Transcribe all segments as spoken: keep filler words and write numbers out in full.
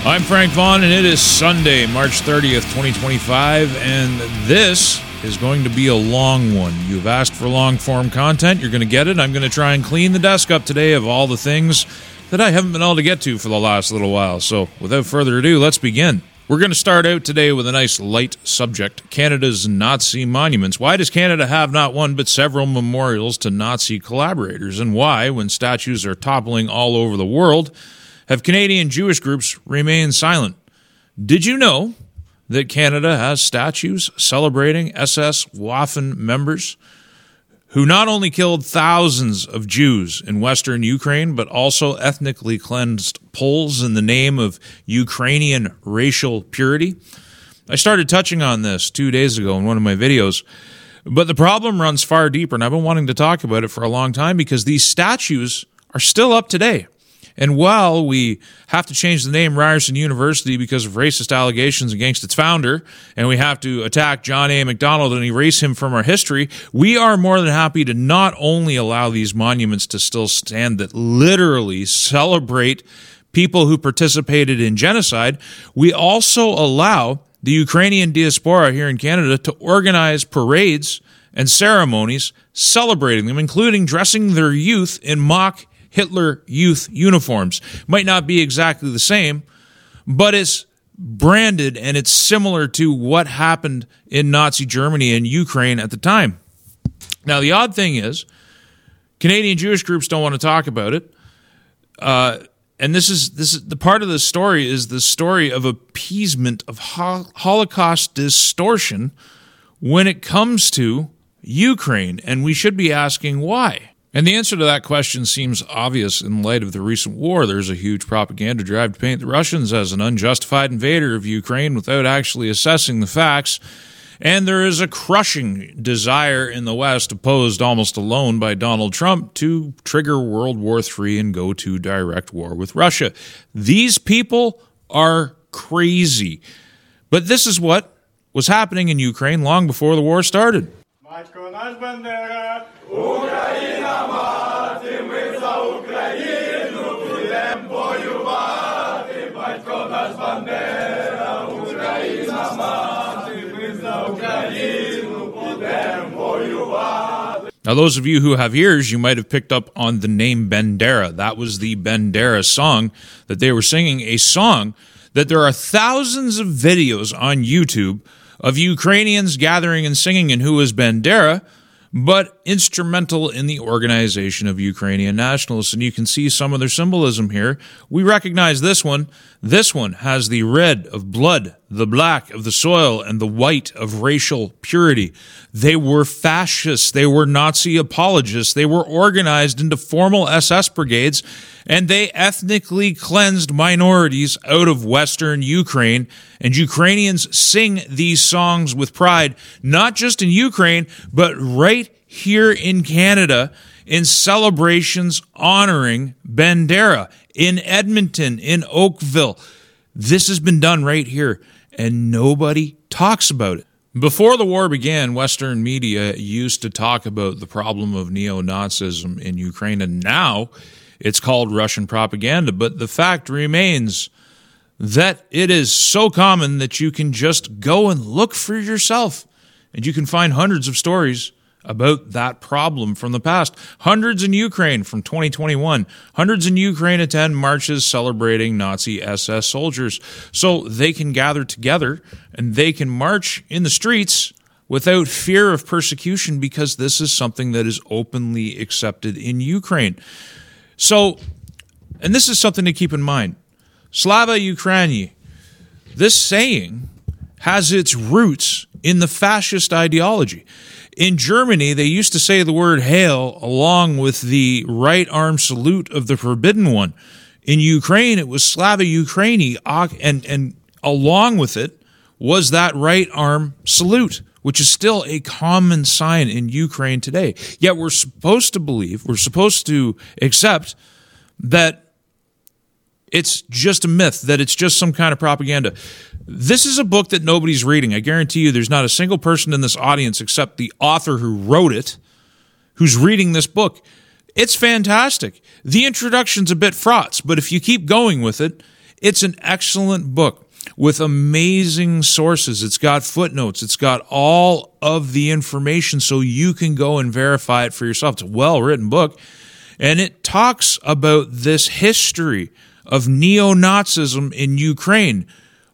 I'm Frank Vaughn, and it is Sunday, March thirtieth, twenty twenty-five, and this is going to be a long one. You've asked for long-form content. You're going to get it. I'm going to try and clean the desk up today of all the things that I haven't been able to get to for the last little while. So without further ado, let's begin. We're going to start out today with a nice light subject, Canada's Nazi monuments. Why does Canada have not one but several memorials to Nazi collaborators? And why, when statues are toppling all over the world, have Canadian Jewish groups remained silent? Did you know that Canada has statues celebrating S S Waffen members who not only killed thousands of Jews in Western Ukraine, but also ethnically cleansed Poles in the name of Ukrainian racial purity? I started touching on this two days ago in one of my videos, but the problem runs far deeper, and I've been wanting to talk about it for a long time because these statues are still up today. And while we have to change the name Ryerson University because of racist allegations against its founder, and we have to attack John A. Macdonald and erase him from our history, we are more than happy to not only allow these monuments to still stand that literally celebrate people who participated in genocide, we also allow the Ukrainian diaspora here in Canada to organize parades and ceremonies celebrating them, including dressing their youth in mock Hitler Youth uniforms. Might not be exactly the same, but it's branded and it's similar to what happened in Nazi Germany and Ukraine at the time. Now, the odd thing is, Canadian Jewish groups don't want to talk about it. Uh, and this is this is the part of the story is the story of appeasement of ho- Holocaust distortion when it comes to Ukraine, and we should be asking why. And the answer to that question seems obvious in light of the recent war. There's a huge propaganda drive to paint the Russians as an unjustified invader of Ukraine without actually assessing the facts. And there is a crushing desire in the West, opposed almost alone by Donald Trump, to trigger World War Three and go to direct war with Russia. These people are crazy. But this is what was happening in Ukraine long before the war started. Україна мати, ми за Україну будем воювати. Батько наш Бандера, Україна мати, ми за Україну будем воювати. Now, those of you who have ears, you might have picked up on the name Bandera. That was the Bandera song that they were singing, a song that there are thousands of videos on YouTube of Ukrainians gathering and singing, and who is Bandera, but instrumental in the organization of Ukrainian nationalists. And you can see some of their symbolism here. We recognize this one. This one has the red of blood, the black of the soil, and the white of racial purity. They were fascists. They were Nazi apologists. They were organized into formal S S brigades, and they ethnically cleansed minorities out of Western Ukraine. And Ukrainians sing these songs with pride, not just in Ukraine, but right here in Canada, in celebrations honoring Bandera, in Edmonton, in Oakville. This has been done right here, and nobody talks about it. Before the war began, Western media used to talk about the problem of neo-Nazism in Ukraine, and now it's called Russian propaganda. But the fact remains that it is so common that you can just go and look for yourself, and you can find hundreds of stories about that problem from the past. Hundreds in Ukraine from twenty twenty-one. Hundreds in Ukraine attend marches celebrating Nazi S S soldiers. So they can gather together and they can march in the streets without fear of persecution because this is something that is openly accepted in Ukraine. So, and this is something to keep in mind. Slava Ukraini, this saying has its roots in the fascist ideology. In Germany, they used to say the word hail along with the right arm salute of the forbidden one. In Ukraine, it was Slava Ukraini, and, and along with it was that right arm salute, which is still a common sign in Ukraine today. Yet we're supposed to believe, we're supposed to accept that it's just a myth, that it's just some kind of propaganda. This is a book that nobody's reading. I guarantee you there's not a single person in this audience except the author who wrote it who's reading this book. It's fantastic. The introduction's a bit fraught, but if you keep going with it, It's an excellent book with amazing sources. It's got footnotes. It's got all of the information so you can go and verify it for yourself. It's a well-written book, and it talks about this history of neo-Nazism in Ukraine.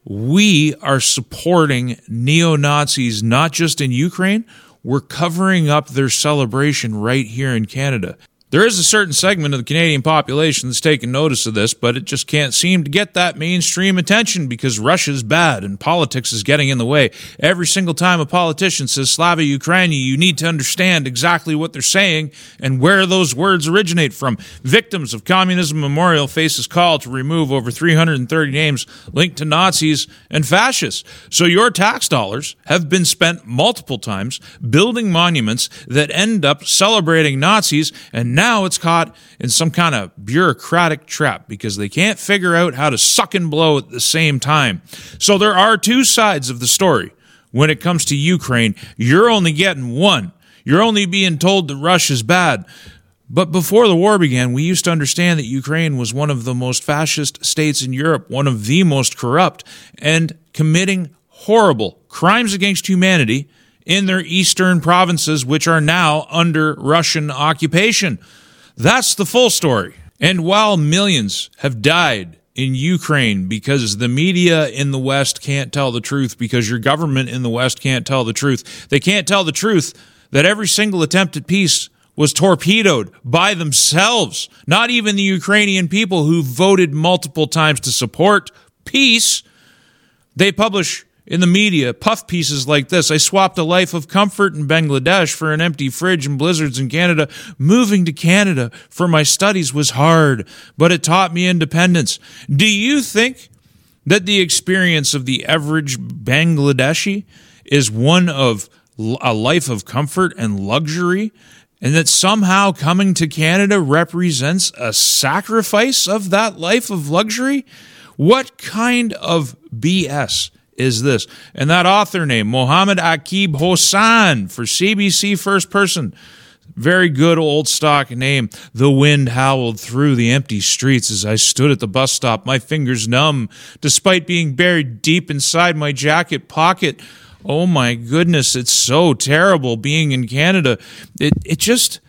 We are supporting neo-Nazis not just in Ukraine, we're covering up their celebration right here in Canada. There is a certain segment of the Canadian population that's taken notice of this, but it just can't seem to get that mainstream attention because Russia's bad and politics is getting in the way. Every single time a politician says Slava Ukraini, you need to understand exactly what they're saying and where those words originate from. Victims of Communism Memorial faces call to remove over three hundred thirty names linked to Nazis and fascists. So your tax dollars have been spent multiple times building monuments that end up celebrating Nazis, and now it's caught in some kind of bureaucratic trap because they can't figure out how to suck and blow at the same time. So there are two sides of the story. When it comes to Ukraine, you're only getting one. You're only being told that Russia's bad. But before the war began, we used to understand that Ukraine was one of the most fascist states in Europe, one of the most corrupt, and committing horrible crimes against humanity in their eastern provinces, which are now under Russian occupation. That's the full story. And while millions have died in Ukraine because the media in the West can't tell the truth, because your government in the West can't tell the truth, they can't tell the truth that every single attempt at peace was torpedoed by themselves. Not even the Ukrainian people who voted multiple times to support peace. They publish in the media puff pieces like this: I swapped a life of comfort in Bangladesh for an empty fridge and blizzards in Canada. Moving to Canada for my studies was hard, but it taught me independence. Do you think that the experience of the average Bangladeshi is one of a life of comfort and luxury, and that somehow coming to Canada represents a sacrifice of that life of luxury? What kind of B S is this? And that author name, Mohammed Akib Hossan, for C B C First Person. Very good old stock name. The wind howled through the empty streets as I stood at the bus stop, my fingers numb, despite being buried deep inside my jacket pocket. Oh my goodness, it's so terrible being in Canada. It it just,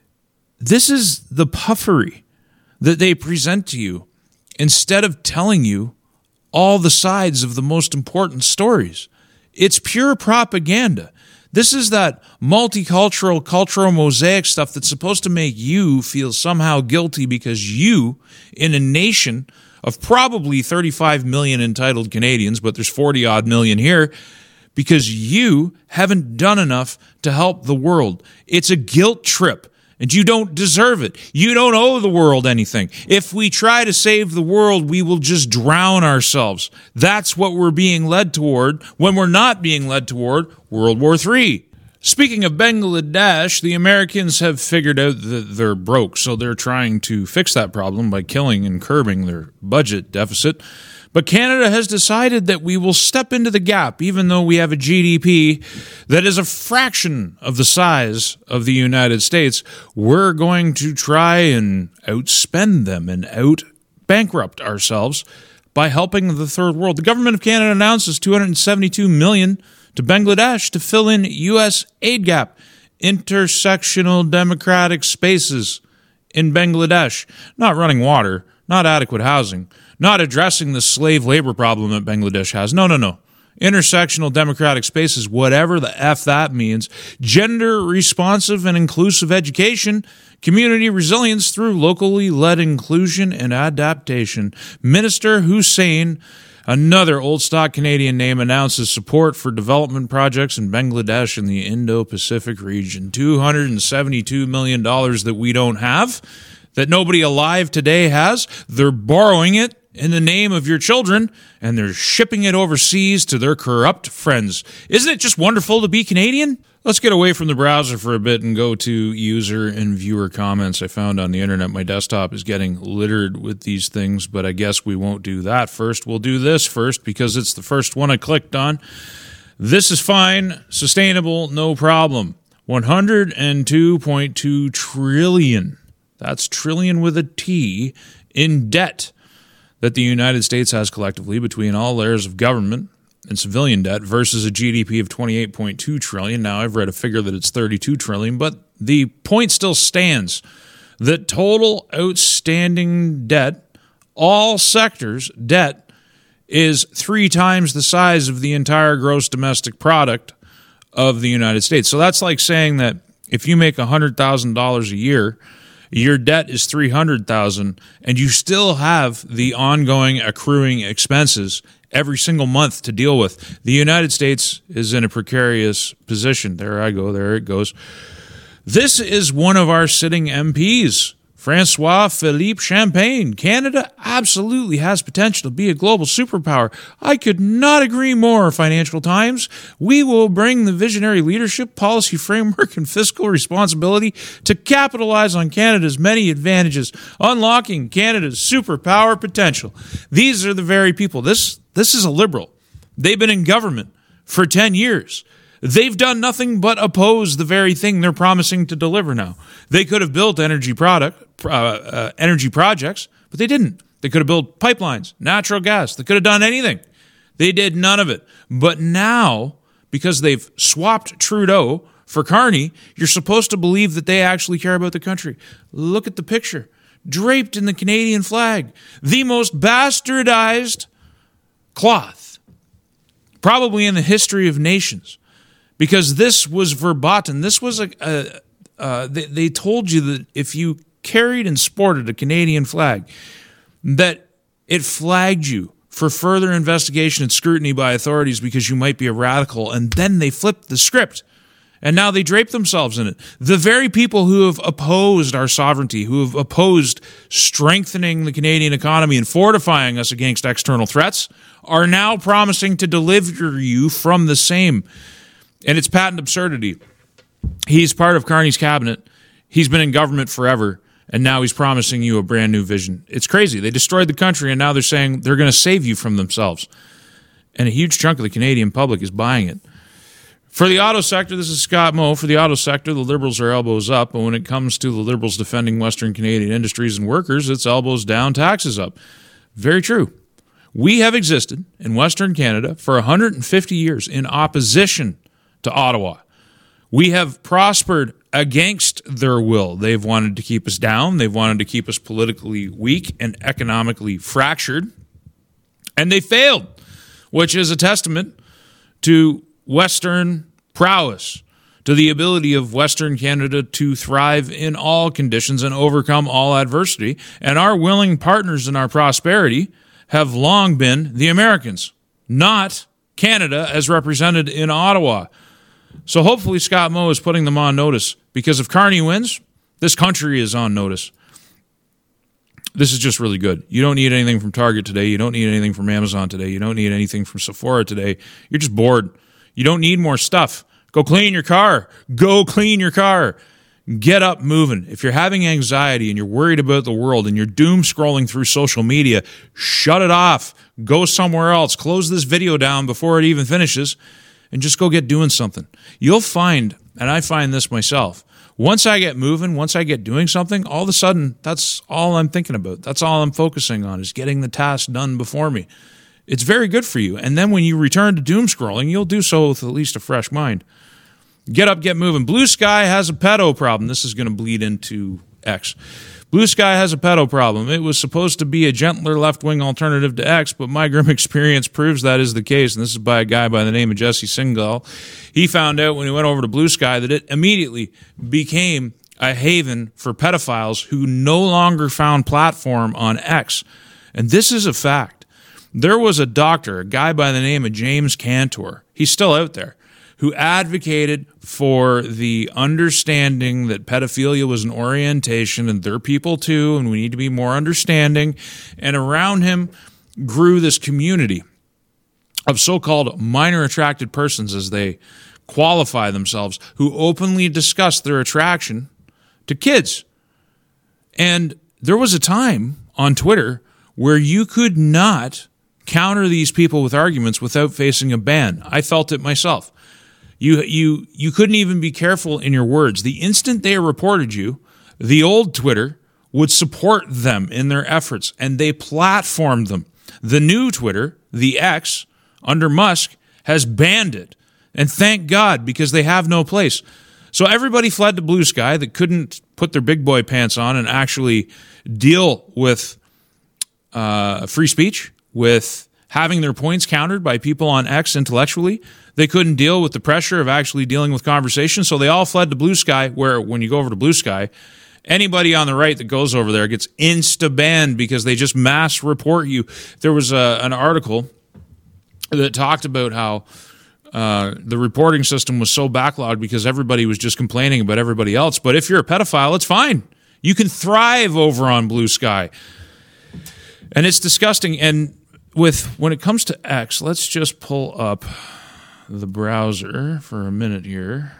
this is the puffery that they present to you instead of telling you all the sides of the most important stories. It's pure propaganda. This is that multicultural, cultural mosaic stuff that's supposed to make you feel somehow guilty because you, in a nation of probably thirty-five million entitled Canadians, but there's forty odd million here, because you haven't done enough to help the world. It's a guilt trip. And you don't deserve it. You don't owe the world anything. If we try to save the world, we will just drown ourselves. That's what we're being led toward when we're not being led toward World War Three. Speaking of Bangladesh, the Americans have figured out that they're broke, so they're trying to fix that problem by killing and curbing their budget deficit. But Canada has decided that we will step into the gap, even though we have a G D P that is a fraction of the size of the United States. We're going to try and outspend them and out-bankrupt ourselves by helping the third world. The government of Canada announces two hundred seventy-two million dollars to Bangladesh to fill in U S aid gap. Intersectional democratic spaces in Bangladesh. Not running water, not adequate housing, not addressing the slave labor problem that Bangladesh has. No, no, no. Intersectional democratic spaces, whatever the F that means. Gender responsive and inclusive education. Community resilience through locally led inclusion and adaptation. Minister Hussein, another old stock Canadian name, announces support for development projects in Bangladesh and the Indo-Pacific region. two hundred seventy-two million dollars that we don't have, that nobody alive today has. They're borrowing it in the name of your children, and they're shipping it overseas to their corrupt friends. Isn't it just wonderful to be Canadian? Let's get away from the browser for a bit and go to user and viewer comments I found on the internet. My desktop is getting littered with these things, but I guess we won't do that first. We'll do this first because it's the first one I clicked on. This is fine, sustainable, no problem. one hundred two point two trillion. That's trillion with a T in debt. that the United States has collectively between all layers of government and civilian debt versus a G D P of twenty-eight point two trillion dollars. Now, I've read a figure that it's thirty-two trillion dollars, but the point still stands that total outstanding debt, all sectors debt, is three times the size of the entire gross domestic product of the United States. So that's like saying that if you make one hundred thousand dollars a year, your debt is three hundred thousand dollars, and you still have the ongoing accruing expenses every single month to deal with. The United States is in a precarious position. There I go. There it goes. This is one of our sitting M Ps, Francois Philippe Champagne. Canada absolutely has potential to be a global superpower. I could not agree more, Financial Times. We will bring the visionary leadership, policy framework, and fiscal responsibility to capitalize on Canada's many advantages, unlocking Canada's superpower potential. These are the very people. This, this is a Liberal. They've been in government for ten years. They've done nothing but oppose the very thing they're promising to deliver now. They could have built energy product, uh, uh, energy projects, but they didn't. They could have built pipelines, natural gas. They could have done anything. They did none of it. But now, because they've swapped Trudeau for Carney, you're supposed to believe that they actually care about the country. Look at the picture. Draped in the Canadian flag. The most bastardized cloth, probably in the history of nations. Because this was verboten. This was a, a uh, they, they told you that if you carried and sported a Canadian flag, that it flagged you for further investigation and scrutiny by authorities because you might be a radical. And then they flipped the script. And now they drape themselves in it. The very people who have opposed our sovereignty, who have opposed strengthening the Canadian economy and fortifying us against external threats, are now promising to deliver you from the same. And it's patent absurdity. He's part of Carney's cabinet. He's been in government forever, and now he's promising you a brand new vision. It's crazy. They destroyed the country, and now they're saying they're going to save you from themselves. And a huge chunk of the Canadian public is buying it. For the auto sector, this is Scott Moe. For the auto sector, the Liberals are elbows up, but when it comes to the Liberals defending Western Canadian industries and workers, it's elbows down, taxes up. Very true. We have existed in Western Canada for one hundred fifty years in opposition to Ottawa. We have prospered against their will. They've wanted to keep us down. They've wanted to keep us politically weak and economically fractured. And they failed, which is a testament to Western prowess, to the ability of Western Canada to thrive in all conditions and overcome all adversity. And our willing partners in our prosperity have long been the Americans, not Canada as represented in Ottawa. So hopefully Scott Moe is putting them on notice, because if Carney wins, this country is on notice. This is just really good. You don't need anything from Target today. You don't need anything from Amazon today. You don't need anything from Sephora today. You're just bored. You don't need more stuff. Go clean your car. Go clean your car. Get up moving. If you're having anxiety and you're worried about the world and you're doom scrolling through social media, shut it off. Go somewhere else. Close this video down before it even finishes and just go get doing something. You'll find, and I find this myself, once I get moving, once I get doing something, all of a sudden, that's all I'm thinking about. That's all I'm focusing on, is getting the task done before me. It's very good for you. And then when you return to doom scrolling, you'll do so with at least a fresh mind. Get up, get moving. Blue Sky has a pedo problem. This is going to bleed into X. Blue Sky has a pedo problem. It was supposed to be a gentler left-wing alternative to X, but my grim experience proves that is the case. And this is by a guy by the name of Jesse Singal. He found out when he went over to Blue Sky that it immediately became a haven for pedophiles who no longer found platform on X. And this is a fact. There was a doctor, a guy by the name of James Cantor. He's still out there, who advocated for the understanding that pedophilia was an orientation and they're people too, and we need to be more understanding. And around him grew this community of so-called minor attracted persons, as they qualify themselves, who openly discuss their attraction to kids. And there was a time on Twitter where you could not counter these people with arguments without facing a ban. I felt it myself. You you you couldn't even be careful in your words. The instant they reported you, the old Twitter would support them in their efforts, and they platformed them. The new Twitter, the X, under Musk, has banned it. And thank God, because they have no place. So everybody fled to Blue Sky that couldn't put their big boy pants on and actually deal with uh, free speech, with having their points countered by people on X intellectually. They couldn't deal with the pressure of actually dealing with conversation, so they all fled to Blue Sky, where when you go over to Blue Sky, anybody on the right that goes over there gets insta-banned because they just mass report you. There was a, an article that talked about how uh, the reporting system was so backlogged because everybody was just complaining about everybody else. But if you're a pedophile, it's fine. You can thrive over on Blue Sky. And it's disgusting. And with when it comes to X, let's just pull up the browser for a minute here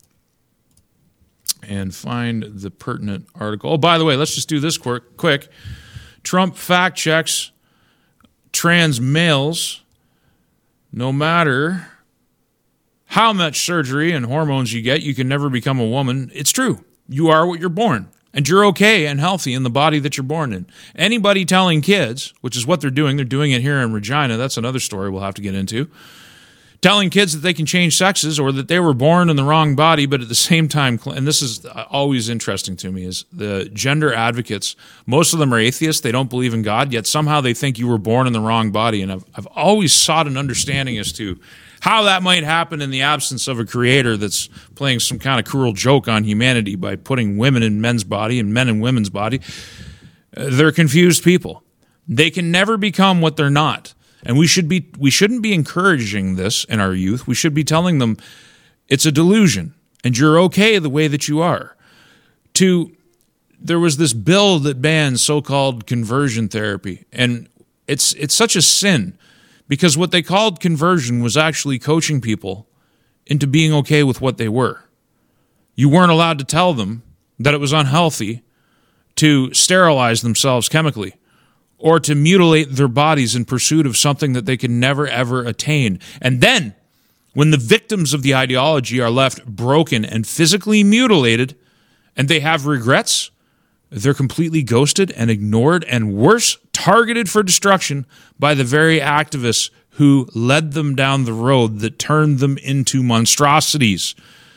and find the pertinent article. Oh, by the way, let's just do this quick. quick. Trump fact checks trans males. No matter how much surgery and hormones you get, you can never become a woman. It's true. You are what you're born. And you're okay and healthy in the body that you're born in. Anybody telling kids, which is what they're doing, they're doing it here in Regina. That's another story we'll have to get into. Telling kids that they can change sexes or that they were born in the wrong body, but at the same time, and this is always interesting to me, is the gender advocates, most of them are atheists, they don't believe in God, yet somehow they think you were born in the wrong body. And I've, I've always sought an understanding as to how that might happen in the absence of a creator that's playing some kind of cruel joke on humanity by putting women in men's body and men in women's body. They're confused people. They can never become what they're not. And we should be we shouldn't be encouraging this in our youth. We should be telling them it's a delusion and you're okay the way that you are. To there was this bill that banned so-called conversion therapy, and it's it's such a sin because what they called conversion was actually coaching people into being okay with what they were. You weren't allowed to tell them that it was unhealthy to sterilize themselves chemically, or to mutilate their bodies in pursuit of something that they can never, ever attain. And then, when the victims of the ideology are left broken and physically mutilated, and they have regrets, they're completely ghosted and ignored, and worse, targeted for destruction by the very activists who led them down the road that turned them into monstrosities.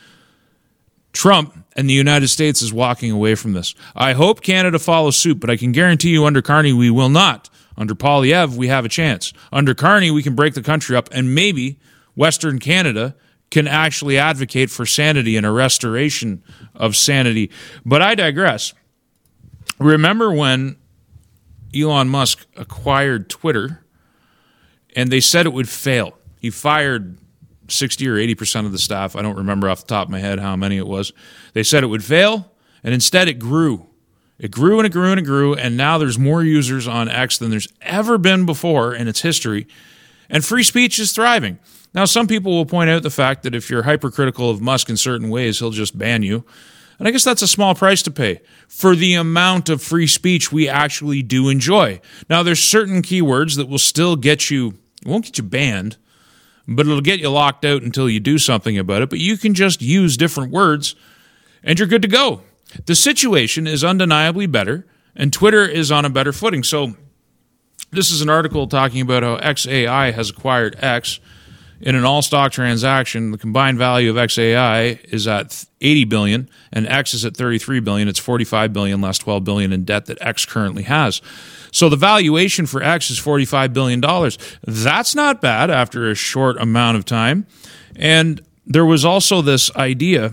Trump and the United States is walking away from this. I hope Canada follows suit, but I can guarantee you under Carney we will not. Under Poilievre, we have a chance. Under Carney, we can break the country up, and maybe Western Canada can actually advocate for sanity and a restoration of sanity. But I digress. Remember when Elon Musk acquired Twitter, and they said it would fail. He fired sixty or eighty percent of the staff. I don't remember off the top of my head how many it was. They said it would fail, and instead it grew. It grew and it grew and it grew, and now there's more users on X than there's ever been before in its history, and free speech is thriving. Now, some people will point out the fact that if you're hypercritical of Musk in certain ways, he'll just ban you. And I guess that's a small price to pay for the amount of free speech we actually do enjoy. Now, there's certain keywords that will still get you, it won't get you banned, but it'll get you locked out until you do something about it. But you can just use different words, and you're good to go. The situation is undeniably better, and Twitter is on a better footing. So this is an article talking about how X A I has acquired X in an all-stock transaction. The combined value of X A I is at eighty billion dollars, and X is at thirty-three billion dollars. It's forty-five billion dollars less twelve billion dollars in debt that X currently has. So the valuation for X is forty-five billion dollars. That's not bad after a short amount of time. And there was also this idea,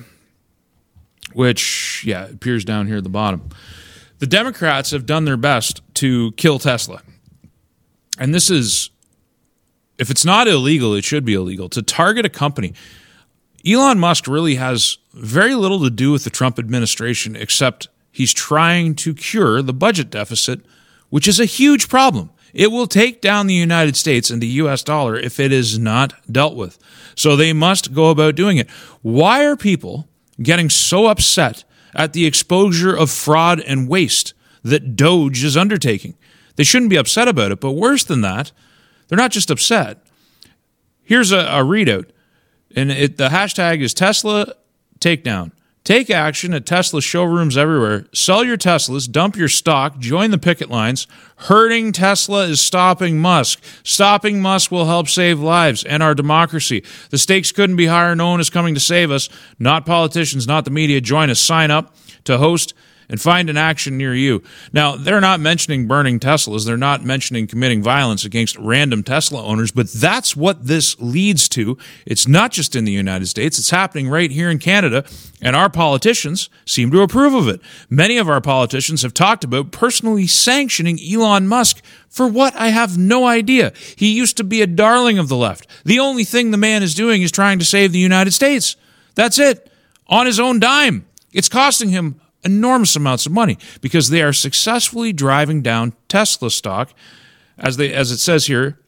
which, yeah, appears down here at the bottom. The Democrats have done their best to kill Tesla. And this is, if it's not illegal, it should be illegal, to target a company. Elon Musk really has very little to do with the Trump administration, except he's trying to cure the budget deficit, which is a huge problem. It will take down the United States and the U S dollar if it is not dealt with. So they must go about doing it. Why are people getting so upset at the exposure of fraud and waste that Doge is undertaking? They shouldn't be upset about it, but worse than that, they're not just upset. Here's a, a readout, and it, the hashtag is Tesla takedown. Take action at Tesla showrooms everywhere. Sell your Teslas, dump your stock, join the picket lines. Hurting Tesla is stopping Musk. Stopping Musk will help save lives and our democracy. The stakes couldn't be higher. No one is coming to save us. Not politicians, not the media. Join us. Sign up to host and find an action near you. Now, they're not mentioning burning Teslas. They're not mentioning committing violence against random Tesla owners, but that's what this leads to. It's not just in the United States. It's happening right here in Canada, and our politicians seem to approve of it. Many of our politicians have talked about personally sanctioning Elon Musk for what? I have no idea. He used to be a darling of the left. The only thing the man is doing is trying to save the United States. That's it. On his own dime. It's costing him enormous amounts of money because they are successfully driving down Tesla stock. As they, as it says here,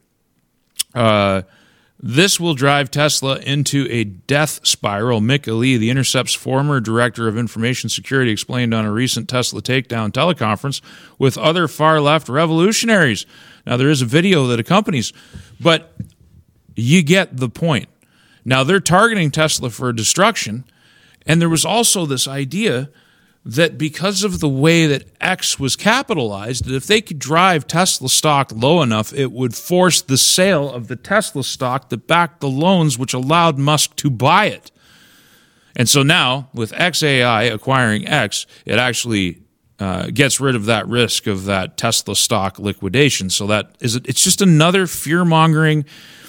uh, this will drive Tesla into a death spiral. Mick Ali, the Intercept's former director of information security, explained on a recent Tesla takedown teleconference with other far-left revolutionaries. Now, there is a video that accompanies, but you get the point. Now, they're targeting Tesla for destruction, and there was also this idea that because of the way that X was capitalized, that if they could drive Tesla stock low enough, it would force the sale of the Tesla stock that backed the loans which allowed Musk to buy it. And so now, with X A I acquiring X, it actually uh, gets rid of that risk of that Tesla stock liquidation. So that is, it's just another fear-mongering,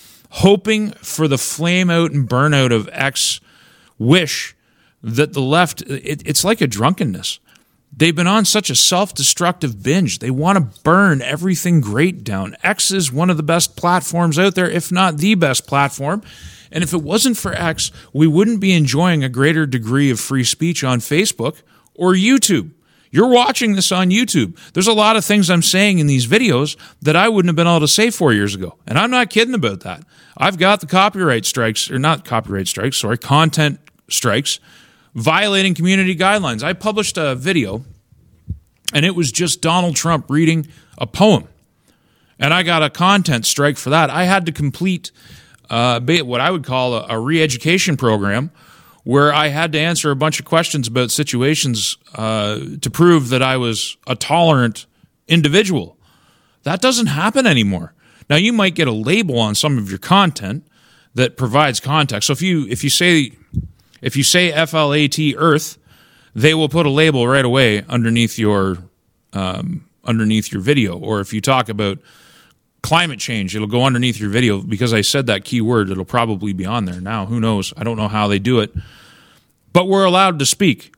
hoping for the flame out and burnout of X wish that the left, it, it's like a drunkenness. They've been on such a self-destructive binge. They want to burn everything great down. X is one of the best platforms out there, if not the best platform. And if it wasn't for X, we wouldn't be enjoying a greater degree of free speech on Facebook or YouTube. You're watching this on YouTube. There's a lot of things I'm saying in these videos that I wouldn't have been able to say four years ago. And I'm not kidding about that. I've got the copyright strikes, or not copyright strikes, sorry, content strikes, violating community guidelines. I published a video, and it was just Donald Trump reading a poem. And I got a content strike for that. I had to complete uh, what I would call a, a re-education program where I had to answer a bunch of questions about situations uh, to prove that I was a tolerant individual. That doesn't happen anymore. Now, you might get a label on some of your content that provides context. So if you if you say... If you say F L A T Earth, they will put a label right away underneath your um, underneath your video. Or if you talk about climate change, it'll go underneath your video because I said that key word. It'll probably be on there now. Who knows? I don't know how they do it. But we're allowed to speak.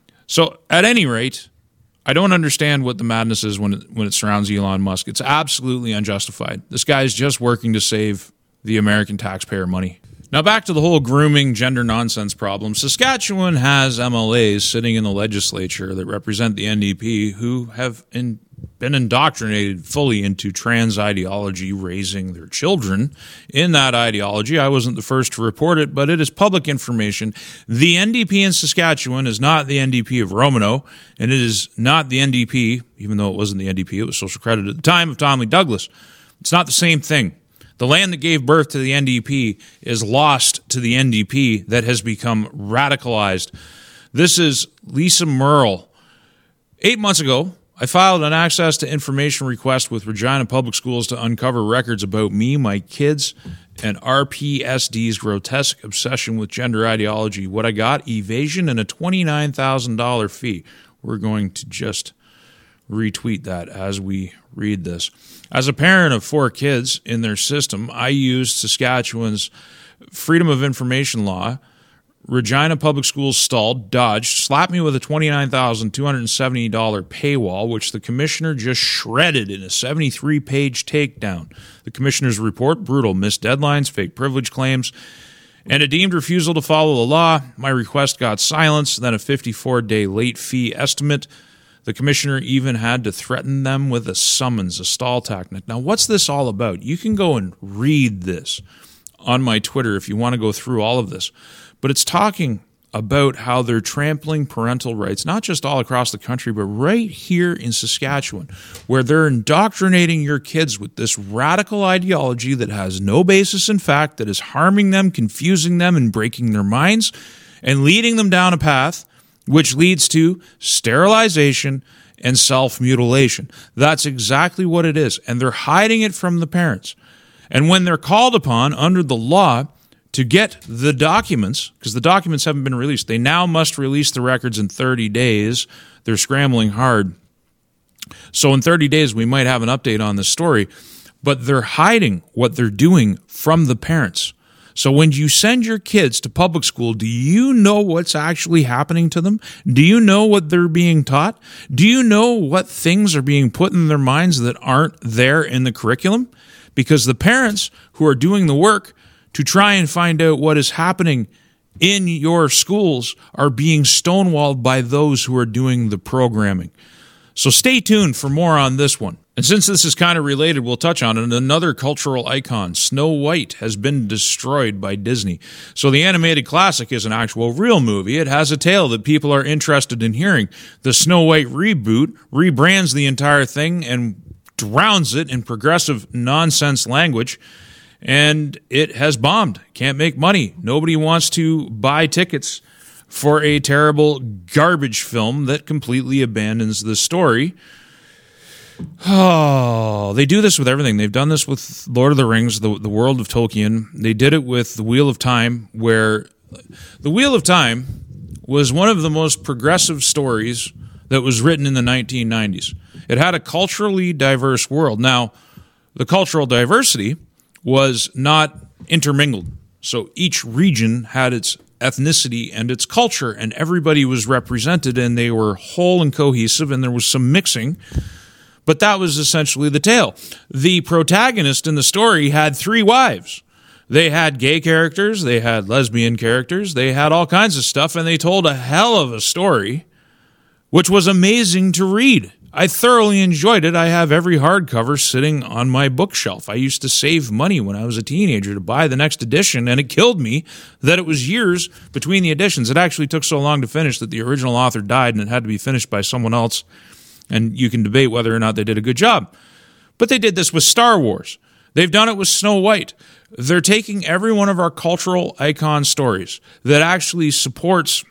So at any rate, I don't understand what the madness is when it, when it surrounds Elon Musk. It's absolutely unjustified. This guy is just working to save the American taxpayer money. Now back to the whole grooming gender nonsense problem. Saskatchewan has M L As sitting in the legislature that represent the N D P who have in, been indoctrinated fully into trans ideology, raising their children in that ideology. I wasn't the first to report it, but it is public information. The N D P in Saskatchewan is not the N D P of Romano, and it is not the N D P, even though it wasn't the N D P, it was Social Credit at the time, of Tom Lee Douglas. It's not the same thing. The land that gave birth to the N D P is lost to the N D P that has become radicalized. This is Lisa Merle. Eight months ago, I filed an access to information request with Regina Public Schools to uncover records about me, my kids, and R P S D's grotesque obsession with gender ideology. What I got? Evasion and a twenty-nine thousand dollars fee. We're going to just retweet that as we read this. As a parent of four kids in their system, I used Saskatchewan's Freedom of Information law. Regina Public Schools stalled, dodged, slapped me with a twenty-nine thousand two hundred seventy dollars paywall, which the commissioner just shredded in a seventy-three page takedown. The commissioner's report, brutal, missed deadlines, fake privilege claims, and a deemed refusal to follow the law. My request got silenced, then a fifty-four day late fee estimate. The commissioner even had to threaten them with a summons, a stall tactic. Now, what's this all about? You can go and read this on my Twitter if you want to go through all of this. But it's talking about how they're trampling parental rights, not just all across the country, but right here in Saskatchewan, where they're indoctrinating your kids with this radical ideology that has no basis in fact, that is harming them, confusing them, and breaking their minds, and leading them down a path which leads to sterilization and self-mutilation. That's exactly what it is, and they're hiding it from the parents. And when they're called upon under the law to get the documents, because the documents haven't been released, they now must release the records in thirty days. They're scrambling hard. So in thirty days, we might have an update on this story, but they're hiding what they're doing from the parents. So when you send your kids to public school, do you know what's actually happening to them? Do you know what they're being taught? Do you know what things are being put in their minds that aren't there in the curriculum? Because the parents who are doing the work to try and find out what is happening in your schools are being stonewalled by those who are doing the programming. So stay tuned for more on this one. And since this is kind of related, we'll touch on it. Another cultural icon, Snow White, has been destroyed by Disney. So the animated classic is an actual real movie. It has a tale that people are interested in hearing. The Snow White reboot rebrands the entire thing and drowns it in progressive nonsense language. And it has bombed. Can't make money. Nobody wants to buy tickets for a terrible garbage film that completely abandons the story. Oh, they do this with everything. They've done this with Lord of the Rings, the, the world of Tolkien. They did it with The Wheel of Time, where The Wheel of Time was one of the most progressive stories that was written in the nineteen nineties. It had a culturally diverse world. Now, the cultural diversity was not intermingled. So each region had its ethnicity and its culture, and everybody was represented, and they were whole and cohesive, and there was some mixing. But that was essentially the tale. The protagonist in the story had three wives. They had gay characters, they had lesbian characters, they had all kinds of stuff, and they told a hell of a story, which was amazing to read. I thoroughly enjoyed it. I have every hardcover sitting on my bookshelf. I used to save money when I was a teenager to buy the next edition, and it killed me that it was years between the editions. It actually took so long to finish that the original author died, and it had to be finished by someone else. And you can debate whether or not they did a good job. But they did this with Star Wars. They've done it with Snow White. They're taking every one of our cultural icon stories that actually supports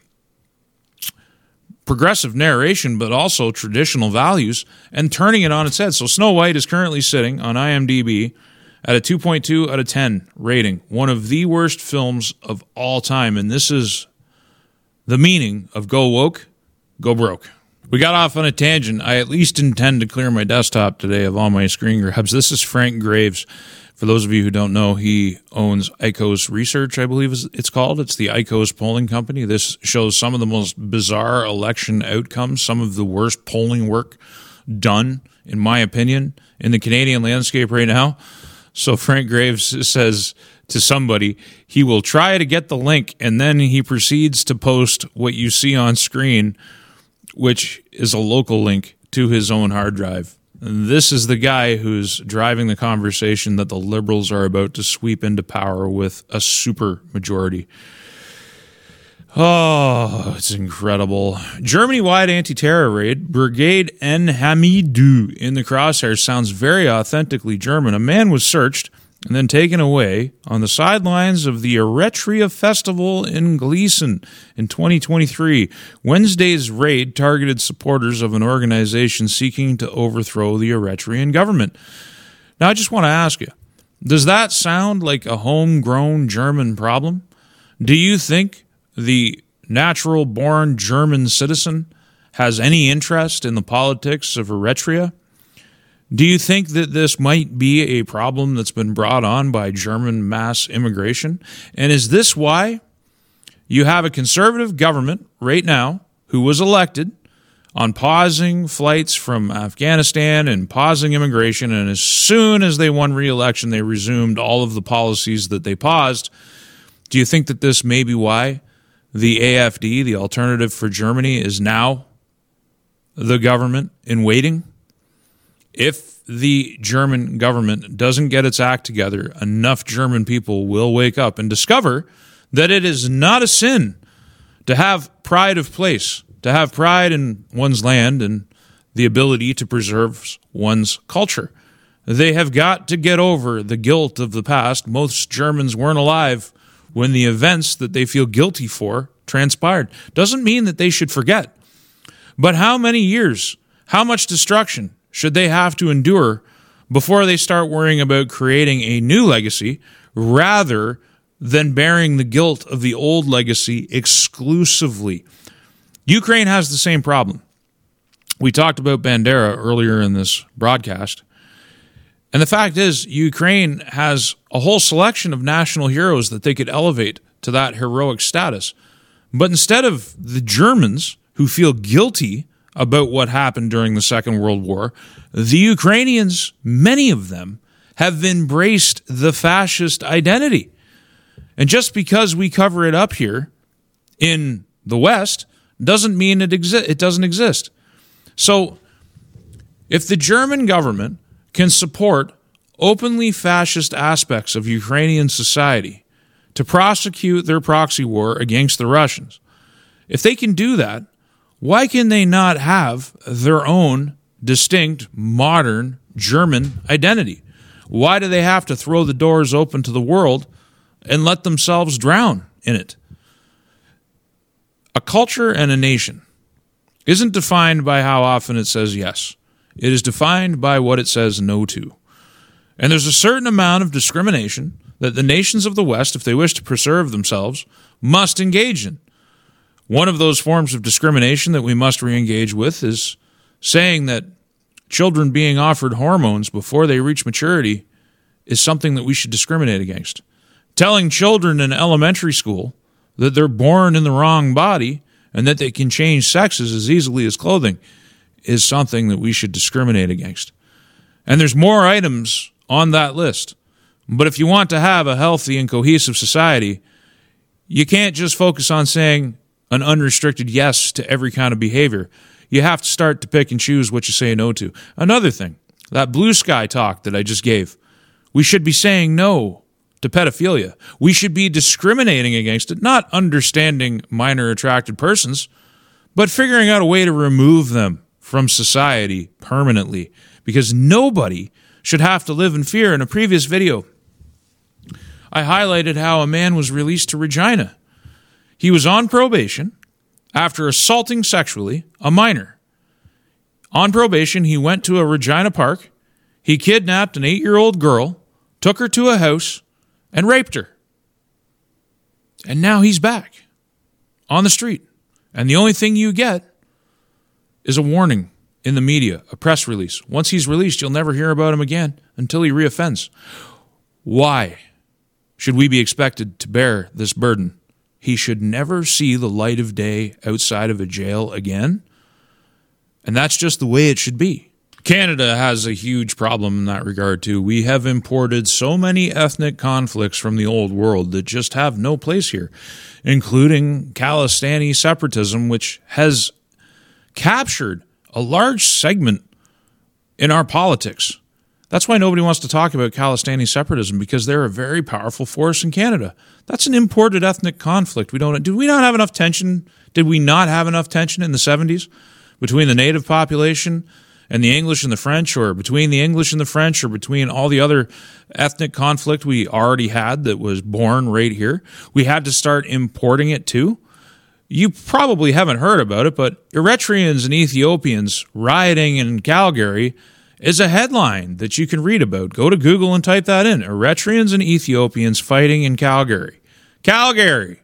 progressive narration, but also traditional values, and turning it on its head. So Snow White is currently sitting on IMDb at a two point two out of ten rating. One of the worst films of all time. And this is the meaning of go woke, go broke. We got off on a tangent. I at least intend to clear my desktop today of all my screen grabs. This is Frank Graves. For those of you who don't know, he owns I C O S Research, I believe it's called. It's the I C O S polling company. This shows some of the most bizarre election outcomes, some of the worst polling work done, in my opinion, in the Canadian landscape right now. So Frank Graves says to somebody, he will try to get the link, and then he proceeds to post what you see on screen, which is a local link to his own hard drive. And this is the guy who's driving the conversation that the Liberals are about to sweep into power with a super majority. Oh, it's incredible. Germany-wide anti-terror raid, Brigade En Hamidou in the crosshairs sounds very authentically German. A man was searched and then taken away on the sidelines of the Eritrea Festival in Gleason in twenty twenty-three. Wednesday's raid targeted supporters of an organization seeking to overthrow the Eritrean government. Now, I just want to ask you, does that sound like a homegrown German problem? Do you think the natural-born German citizen has any interest in the politics of Eritrea? Do you think that this might be a problem that's been brought on by German mass immigration? And is this why you have a conservative government right now who was elected on pausing flights from Afghanistan and pausing immigration, and as soon as they won re-election, they resumed all of the policies that they paused? Do you think that this may be why the A F D, the Alternative for Germany, is now the government in waiting? If the German government doesn't get its act together, enough German people will wake up and discover that it is not a sin to have pride of place, to have pride in one's land and the ability to preserve one's culture. They have got to get over the guilt of the past. Most Germans weren't alive when the events that they feel guilty for transpired. Doesn't mean that they should forget. But how many years, how much destruction should they have to endure before they start worrying about creating a new legacy rather than bearing the guilt of the old legacy exclusively? Ukraine has the same problem. We talked about Bandera earlier in this broadcast. And the fact is, Ukraine has a whole selection of national heroes that they could elevate to that heroic status. But instead of the Germans, who feel guilty about what happened during the Second World War, the Ukrainians, many of them, have embraced the fascist identity. And just because we cover it up here in the West doesn't mean it exi- it doesn't exist. So if the German government can support openly fascist aspects of Ukrainian society to prosecute their proxy war against the Russians, if they can do that, why can they not have their own distinct, modern German identity? Why do they have to throw the doors open to the world and let themselves drown in it? A culture and a nation isn't defined by how often it says yes. It is defined by what it says no to. And there's a certain amount of discrimination that the nations of the West, if they wish to preserve themselves, must engage in. One of those forms of discrimination that we must re-engage with is saying that children being offered hormones before they reach maturity is something that we should discriminate against. Telling children in elementary school that they're born in the wrong body and that they can change sexes as easily as clothing is something that we should discriminate against. And there's more items on that list. But if you want to have a healthy and cohesive society, you can't just focus on saying an unrestricted yes to every kind of behavior. You have to start to pick and choose what you say no to. Another thing, that blue sky talk that I just gave, we should be saying no to pedophilia. We should be discriminating against it, not understanding minor attracted persons, but figuring out a way to remove them from society permanently, because nobody should have to live in fear. In a previous video, I highlighted how a man was released to Regina. He was on probation after assaulting sexually a minor. On probation, he went to a Regina park. He kidnapped an eight-year-old girl, took her to a house, and raped her. And now he's back on the street. And the only thing you get is a warning in the media, a press release. Once he's released, you'll never hear about him again until he reoffends. Why should we be expected to bear this burden? He should never see the light of day outside of a jail again. And that's just the way it should be. Canada has a huge problem in that regard too. We have imported so many ethnic conflicts from the old world that just have no place here, including Khalistani separatism, which has captured a large segment in our politics. That's why nobody wants to talk about Khalistani separatism, because they're a very powerful force in Canada. That's an imported ethnic conflict. We don't. Did we not have enough tension? Did we not have enough tension in the seventies between the native population and the English and the French, or between the English and the French, or between all the other ethnic conflict we already had that was born right here? We had to start importing it too. You probably haven't heard about it, but Eritreans and Ethiopians rioting in Calgary is a headline that you can read about. Go to Google and type that in. Eritreans and Ethiopians fighting in Calgary. Calgary!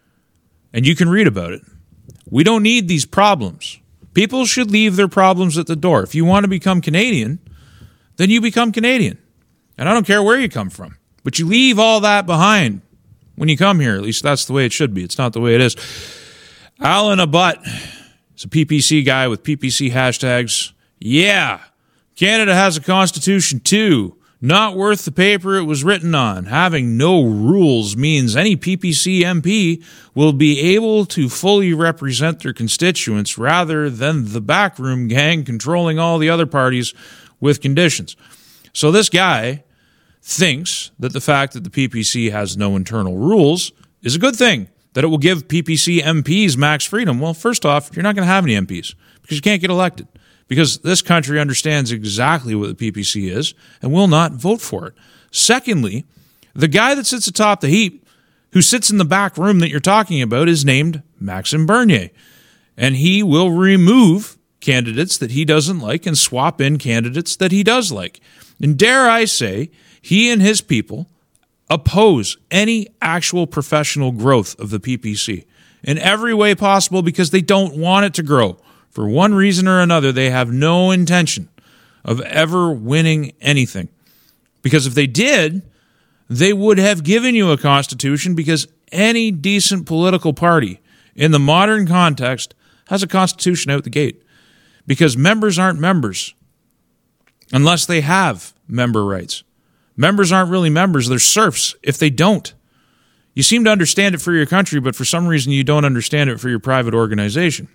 And you can read about it. We don't need these problems. People should leave their problems at the door. If you want to become Canadian, then you become Canadian. And I don't care where you come from. But you leave all that behind when you come here. At least that's the way it should be. It's not the way it is. Alan Abbott is a P P C guy with P P C hashtags. Yeah, Canada has a constitution too. Not worth the paper it was written on. Having no rules means any P P C M P will be able to fully represent their constituents rather than the backroom gang controlling all the other parties with conditions. So this guy thinks that the fact that the P P C has no internal rules is a good thing, that it will give P P C M Ps max freedom. Well, first off, you're not going to have any M Ps because you can't get elected, because this country understands exactly what the P P C is and will not vote for it. Secondly, the guy that sits atop the heap, who sits in the back room that you're talking about, is named Maxime Bernier. And he will remove candidates that he doesn't like and swap in candidates that he does like. And dare I say, he and his people oppose any actual professional growth of the P P C in every way possible because they don't want it to grow. For one reason or another, they have no intention of ever winning anything. Because if they did, they would have given you a constitution, because any decent political party in the modern context has a constitution out the gate. Because members aren't members unless they have member rights. Members aren't really members, they're serfs if they don't. You seem to understand it for your country, but for some reason you don't understand it for your private organization.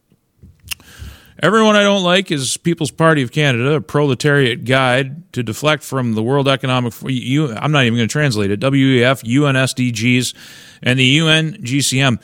Everyone I don't like is People's Party of Canada, a proletariat guide to deflect from the World Economic Forum. I'm not even going to translate it. W E F, U N S D Gs, and the U N G C M.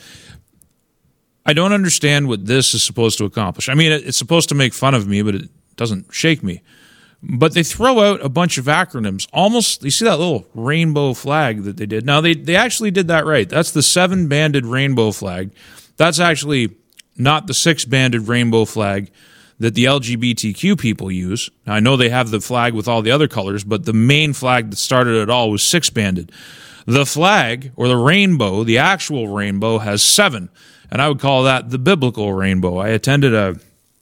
I don't understand what this is supposed to accomplish. I mean, it's supposed to make fun of me, but it doesn't shake me. But they throw out a bunch of acronyms. Almost, you see that little rainbow flag that they did? Now, they, they actually did that right. That's the seven-banded rainbow flag. That's actually not the six-banded rainbow flag that the L G B T Q people use. Now, I know they have the flag with all the other colors, but the main flag that started it all was six-banded. The flag, or the rainbow, the actual rainbow, has seven, and I would call that the biblical rainbow. I attended a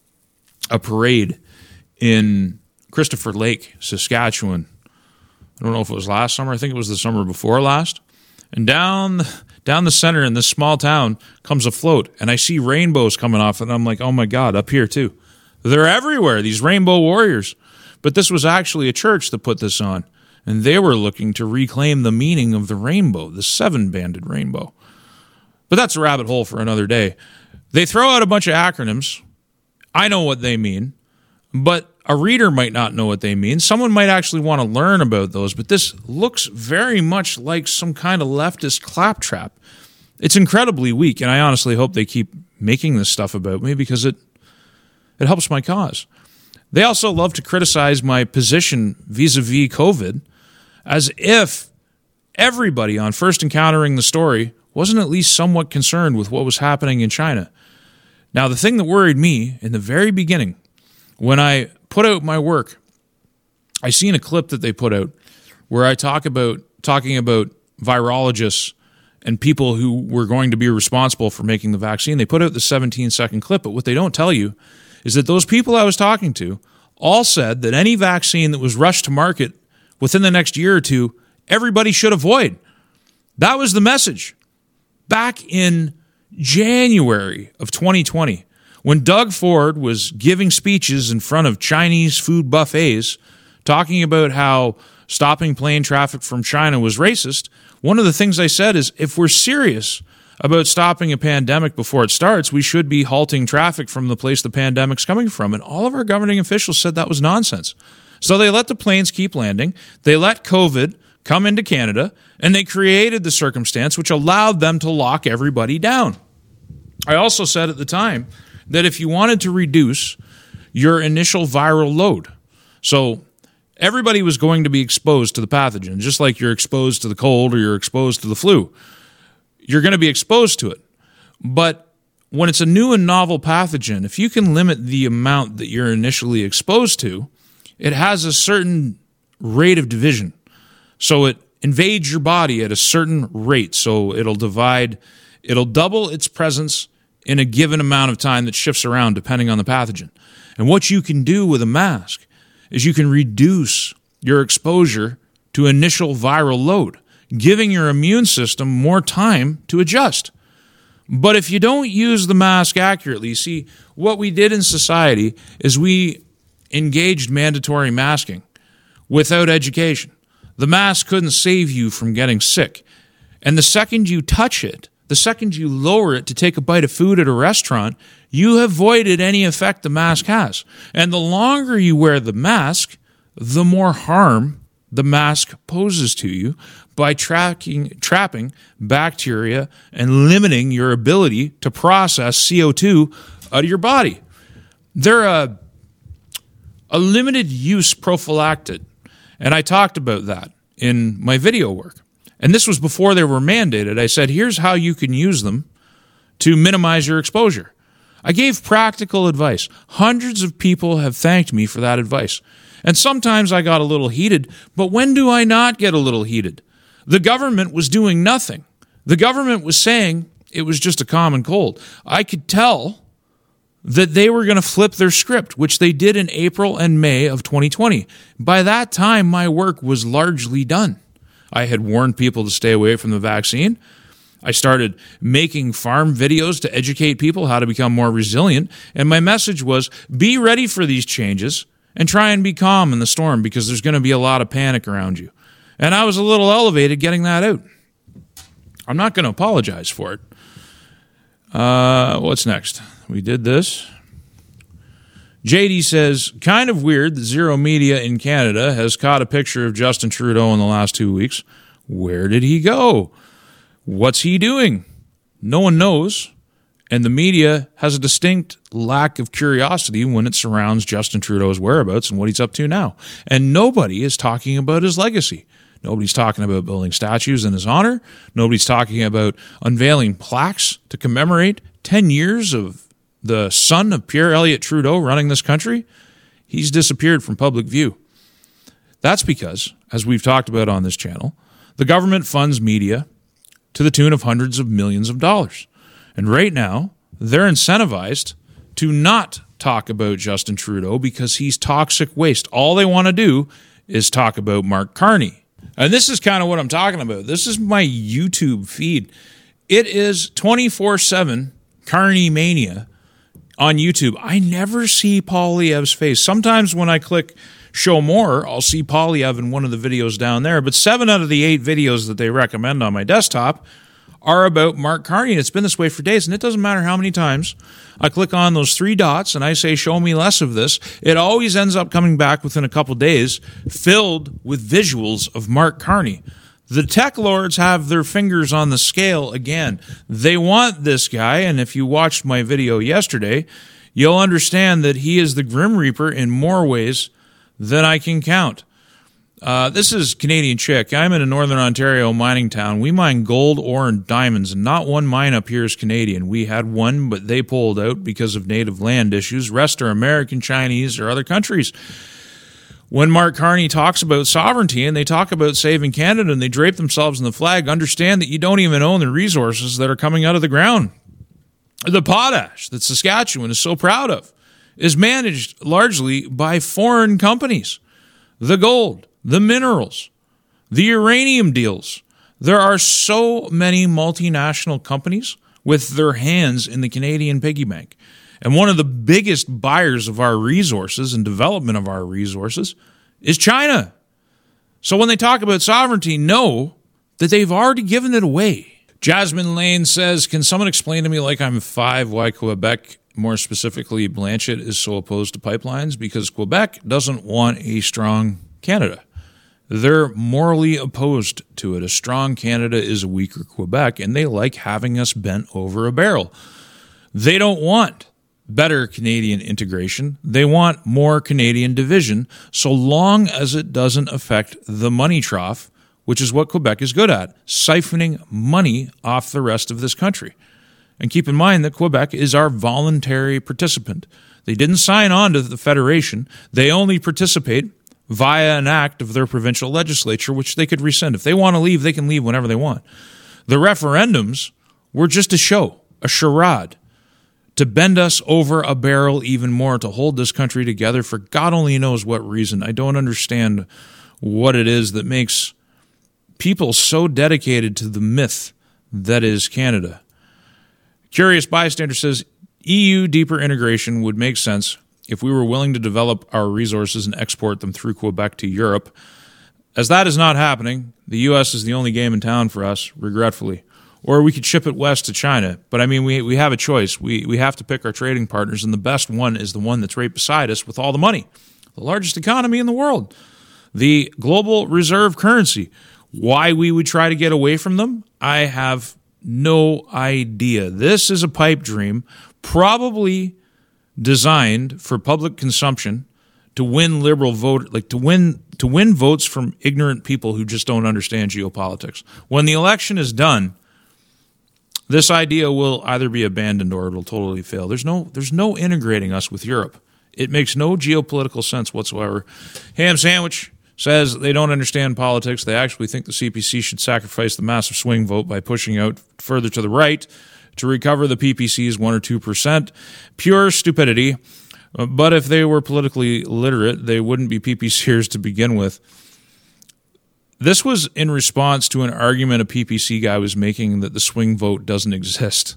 a parade in Christopher Lake, Saskatchewan. I don't know if it was last summer. I think it was the summer before last. And down down the center in this small town comes a float, and I see rainbows coming off, and I'm like, oh my God, up here too. They're everywhere, these rainbow warriors. But this was actually a church that put this on, and they were looking to reclaim the meaning of the rainbow, the seven-banded rainbow. But that's a rabbit hole for another day. They throw out a bunch of acronyms. I know what they mean, but a reader might not know what they mean. Someone might actually want to learn about those, but this looks very much like some kind of leftist claptrap. It's incredibly weak, and I honestly hope they keep making this stuff about me because it it helps my cause. They also love to criticize my position vis-a-vis COVID as if everybody on First Encountering the Story wasn't at least somewhat concerned with what was happening in China. Now, the thing that worried me in the very beginning, when I put out my work, I seen a clip that they put out where I talk about talking about virologists and people who were going to be responsible for making the vaccine. They put out the seventeen second clip, but what they don't tell you is that those people I was talking to all said that any vaccine that was rushed to market within the next year or two, everybody should avoid. That was the message. Back in January of twenty twenty, when Doug Ford was giving speeches in front of Chinese food buffets, talking about how stopping plane traffic from China was racist, one of the things I said is, if we're serious about stopping a pandemic before it starts, we should be halting traffic from the place the pandemic's coming from. And all of our governing officials said that was nonsense. So they let the planes keep landing. They let COVID come into Canada, and they created the circumstance which allowed them to lock everybody down. I also said at the time that if you wanted to reduce your initial viral load, so everybody was going to be exposed to the pathogen, just like you're exposed to the cold or you're exposed to the flu. You're going to be exposed to it. But when it's a new and novel pathogen, if you can limit the amount that you're initially exposed to, it has a certain rate of division. So it invades your body at a certain rate. So it'll divide, it'll double its presence in a given amount of time that shifts around depending on the pathogen. And what you can do with a mask is you can reduce your exposure to initial viral load, giving your immune system more time to adjust. But if you don't use the mask accurately, you see, what we did in society is we engaged mandatory masking without education. The mask couldn't save you from getting sick. And the second you touch it, the second you lower it to take a bite of food at a restaurant, you have voided any effect the mask has. And the longer you wear the mask, the more harm the mask poses to you by tracking, trapping bacteria and limiting your ability to process C O two out of your body. They're a, a limited use prophylactic, and I talked about that in my video work. And this was before they were mandated. I said, here's how you can use them to minimize your exposure. I gave practical advice. Hundreds of people have thanked me for that advice. And sometimes I got a little heated, but when do I not get a little heated? The government was doing nothing. The government was saying it was just a common cold. I could tell that they were going to flip their script, which they did in April and May of twenty twenty. By that time, my work was largely done. I had warned people to stay away from the vaccine. I started making farm videos to educate people how to become more resilient. And my message was, be ready for these changes and try and be calm in the storm because there's going to be a lot of panic around you. And I was a little elevated getting that out. I'm not going to apologize for it. Uh, what's next? We did this. J D says, kind of weird that Zero Media in Canada has caught a picture of Justin Trudeau in the last two weeks. Where did he go? What's he doing? No one knows, and the media has a distinct lack of curiosity when it surrounds Justin Trudeau's whereabouts and what he's up to now. And nobody is talking about his legacy. Nobody's talking about building statues in his honor. Nobody's talking about unveiling plaques to commemorate ten years of the son of Pierre Elliott Trudeau running this country. He's disappeared from public view. That's because, as we've talked about on this channel, the government funds media to the tune of hundreds of millions of dollars. And right now, they're incentivized to not talk about Justin Trudeau because he's toxic waste. All they want to do is talk about Mark Carney. And this is kind of what I'm talking about. This is my YouTube feed. It is twenty-four seven Carney Mania on YouTube. I never see Poilievre's face. Sometimes when I click show more, I'll see Poilievre in one of the videos down there. But seven out of the eight videos that they recommend on my desktop are about Mark Carney. And it's been this way for days. And it doesn't matter how many times I click on those three dots and I say, show me less of this. It always ends up coming back within a couple days filled with visuals of Mark Carney. The tech lords have their fingers on the scale again. They want this guy. And if you watched my video yesterday, you'll understand that he is the Grim Reaper in more ways than I can count. Uh, this is Canadian Chick. I'm in a Northern Ontario mining town. We mine gold, ore, and diamonds, and not one mine up here is Canadian. We had one, but they pulled out because of native land issues. Rest are American, Chinese, or other countries. When Mark Carney talks about sovereignty and they talk about saving Canada and they drape themselves in the flag, understand that you don't even own the resources that are coming out of the ground. The potash that Saskatchewan is so proud of is managed largely by foreign companies. The gold, the minerals, the uranium deals. There are so many multinational companies with their hands in the Canadian piggy bank. And one of the biggest buyers of our resources and development of our resources is China. So when they talk about sovereignty, know that they've already given it away. Jasmine Lane says, can someone explain to me like I'm five why Quebec, more specifically Blanchette, is so opposed to pipelines? Because Quebec doesn't want a strong Canada. They're morally opposed to it. A strong Canada is a weaker Quebec, and they like having us bent over a barrel. They don't want better Canadian integration. They want more Canadian division, so long as it doesn't affect the money trough, which is what Quebec is good at, siphoning money off the rest of this country. And keep in mind that Quebec is our voluntary participant. They didn't sign on to the Federation. They only participate via an act of their provincial legislature, which they could rescind. If they want to leave, they can leave whenever they want. The referendums were just a show, a charade, to bend us over a barrel even more, to hold this country together for God only knows what reason. I don't understand what it is that makes people so dedicated to the myth that is Canada. Curious Bystander says, E U deeper integration would make sense if we were willing to develop our resources and export them through Quebec to Europe. As that is not happening, the U S is the only game in town for us, regretfully. Or we could ship it west to China. But, I mean, we we have a choice. We we have to pick our trading partners, and the best one is the one that's right beside us with all the money. The largest economy in the world. The global reserve currency. Why we would try to get away from them, I have no idea. This is a pipe dream, probably designed for public consumption to win liberal vote, like to win to win votes from ignorant people who just don't understand geopolitics. When the election is done, This idea will either be abandoned or it will totally fail. There's no, there's no integrating us with Europe. It makes no geopolitical sense whatsoever. Ham Sandwich says they don't understand politics. They actually think the C P C should sacrifice the massive swing vote by pushing out further to the right to recover the P P C's one or two percent. Pure stupidity. But if they were politically literate, they wouldn't be P P Cers to begin with. This was in response to an argument a P P C guy was making that the swing vote doesn't exist.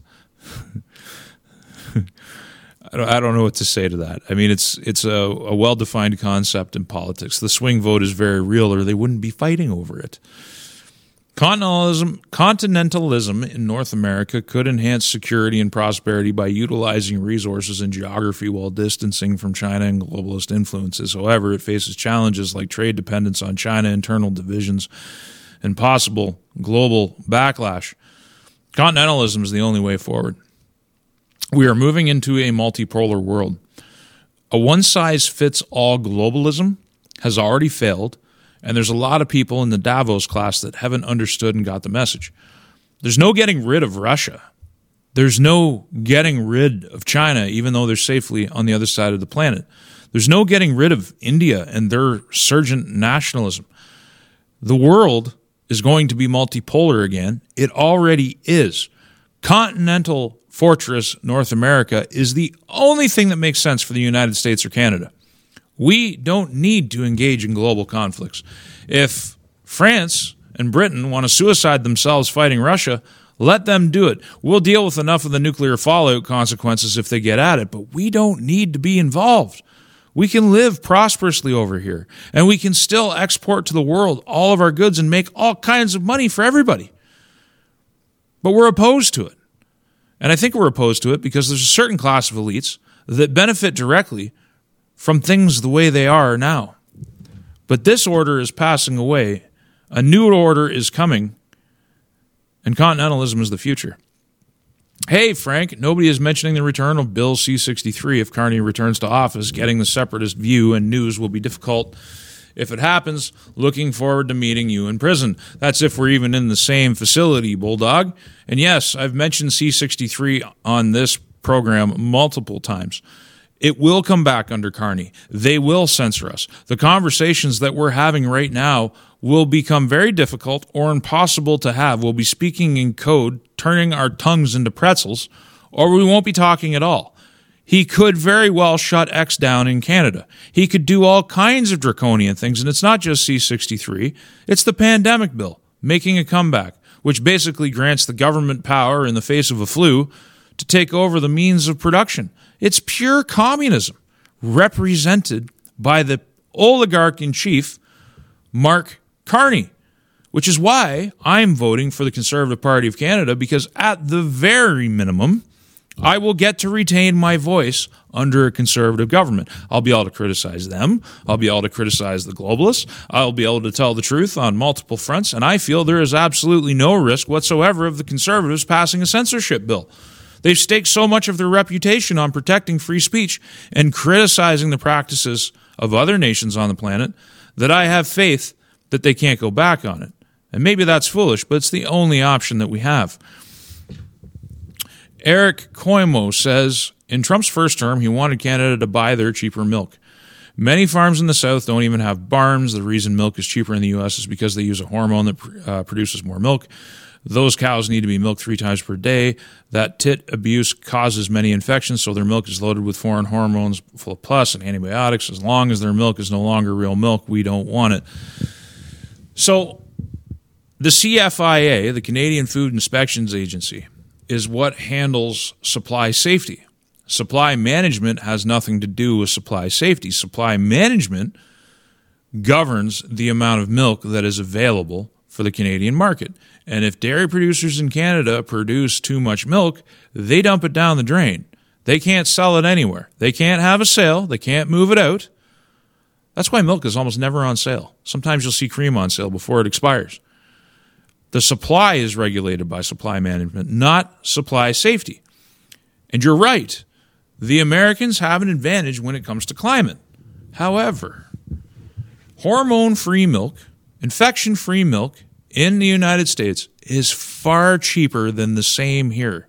I don't know what to say to that. I mean, it's it's a, a well-defined concept in politics. The swing vote is very real, or they wouldn't be fighting over it. Continentalism, continentalism in North America could enhance security and prosperity by utilizing resources and geography while distancing from China and globalist influences. However, it faces challenges like trade dependence on China, internal divisions, and possible global backlash. Continentalism is the only way forward. We are moving into a multipolar world. A one-size-fits-all globalism has already failed, and there's a lot of people in the Davos class that haven't understood and got the message. There's no getting rid of Russia. There's no getting rid of China, even though they're safely on the other side of the planet. There's no getting rid of India and their surgent nationalism. The world is going to be multipolar again. It already is. Continental fortress North America is the only thing that makes sense for the United States or Canada. We don't need to engage in global conflicts. If France and Britain want to suicide themselves fighting Russia, let them do it. We'll deal with enough of the nuclear fallout consequences if they get at it, but we don't need to be involved. We can live prosperously over here, and we can still export to the world all of our goods and make all kinds of money for everybody. But we're opposed to it. And I think we're opposed to it because there's a certain class of elites that benefit directly from things the way they are now. But this order is passing away. A new order is coming, and continentalism is the future. Hey, Frank, nobody is mentioning the return of Bill C sixty-three. If Carney returns to office, getting the separatist view and news will be difficult. If it happens, looking forward to meeting you in prison. That's if we're even in the same facility, Bulldog. And yes, I've mentioned C sixty-three on this program multiple times. It will come back under Carney. They will censor us. The conversations that we're having right now will become very difficult or impossible to have. We'll be speaking in code, turning our tongues into pretzels, or we won't be talking at all. He could very well shut X down in Canada. He could do all kinds of draconian things, and it's not just C sixty-three. It's the pandemic bill, making a comeback, which basically grants the government power in the face of a flu to take over the means of production. It's pure communism, represented by the oligarch-in-chief, Mark Carney, which is why I'm voting for the Conservative Party of Canada, because at the very minimum, I will get to retain my voice under a conservative government. I'll be able to criticize them. I'll be able to criticize the globalists. I'll be able to tell the truth on multiple fronts, and I feel there is absolutely no risk whatsoever of the Conservatives passing a censorship bill. They've staked so much of their reputation on protecting free speech and criticizing the practices of other nations on the planet that I have faith that they can't go back on it. And maybe that's foolish, but it's the only option that we have. Eric Coimo says, in Trump's first term, he wanted Canada to buy their cheaper milk. Many farms in the South don't even have barns. The reason milk is cheaper in the U S is because they use a hormone that uh, produces more milk. Those cows need to be milked three times per day. That tit abuse causes many infections, so their milk is loaded with foreign hormones full of pus and antibiotics. As long as their milk is no longer real milk, we don't want it. So the C F I A, the Canadian Food Inspections Agency, is what handles supply safety. Supply management has nothing to do with supply safety. Supply management governs the amount of milk that is available for the Canadian market. And if dairy producers in Canada produce too much milk, they dump it down the drain. They can't sell it anywhere. They can't have a sale. They can't move it out. That's why milk is almost never on sale. Sometimes you'll see cream on sale before it expires. The supply is regulated by supply management, not supply safety. And you're right. The Americans have an advantage when it comes to climate. However, hormone-free milk, infection-free milk in the United States is far cheaper than the same here.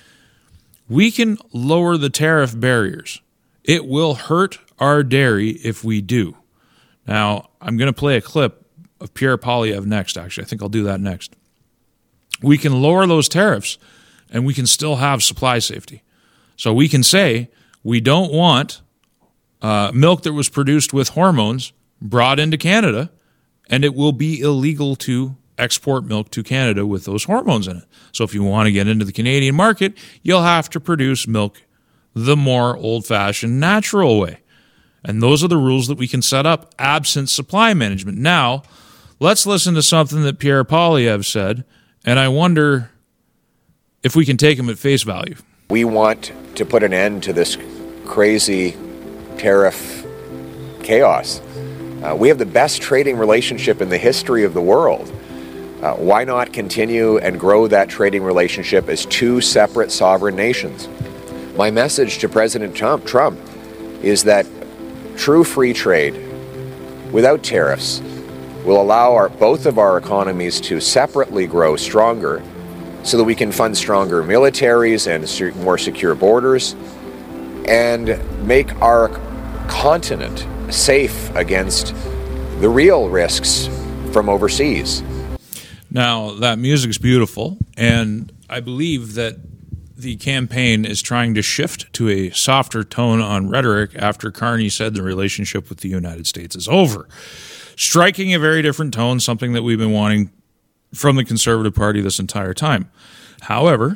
We can lower the tariff barriers. It will hurt our dairy if we do. Now, I'm going to play a clip of Pierre Poilievre next, actually. I think I'll do that next. We can lower those tariffs, and we can still have supply safety. So we can say we don't want uh, milk that was produced with hormones brought into Canada, and it will be illegal to export milk to Canada with those hormones in it. So if you want to get into the Canadian market, you'll have to produce milk the more old-fashioned natural way. And those are the rules that we can set up absent supply management. Now, let's listen to something that Pierre Poilievre said, and I wonder if we can take him at face value. We want to put an end to this crazy tariff chaos. Uh, we have the best trading relationship in the history of the world. Uh, why not continue and grow that trading relationship as two separate sovereign nations? My message to President Trump, Trump is that true free trade without tariffs will allow our, both of our economies to separately grow stronger so that we can fund stronger militaries and se- more secure borders and make our continent safe against the real risks from overseas. Now, that music's beautiful, and I believe that the campaign is trying to shift to a softer tone on rhetoric after Carney said the relationship with the United States is over. Striking a very different tone, something that we've been wanting from the Conservative Party this entire time. However,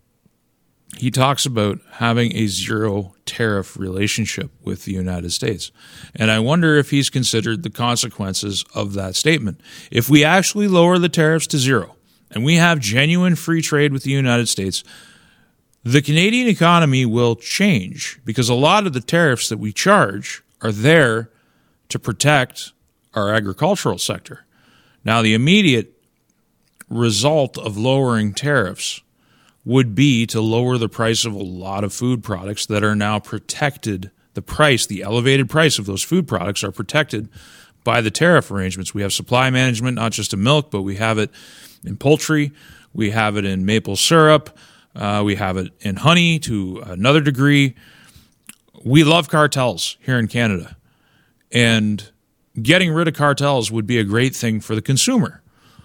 he talks about having a zero tariff relationship with the United States. And I wonder if he's considered the consequences of that statement. If we actually lower the tariffs to zero and we have genuine free trade with the United States, the Canadian economy will change because a lot of the tariffs that we charge are there to protect our agricultural sector. Now, the immediate result of lowering tariffs would be to lower the price of a lot of food products that are now protected. The price, the elevated price of those food products are protected by the tariff arrangements. We have supply management, not just in milk, but we have it in poultry. We have it in maple syrup. Uh, we have it in honey to another degree. We love cartels here in Canada. And getting rid of cartels would be a great thing for the consumer.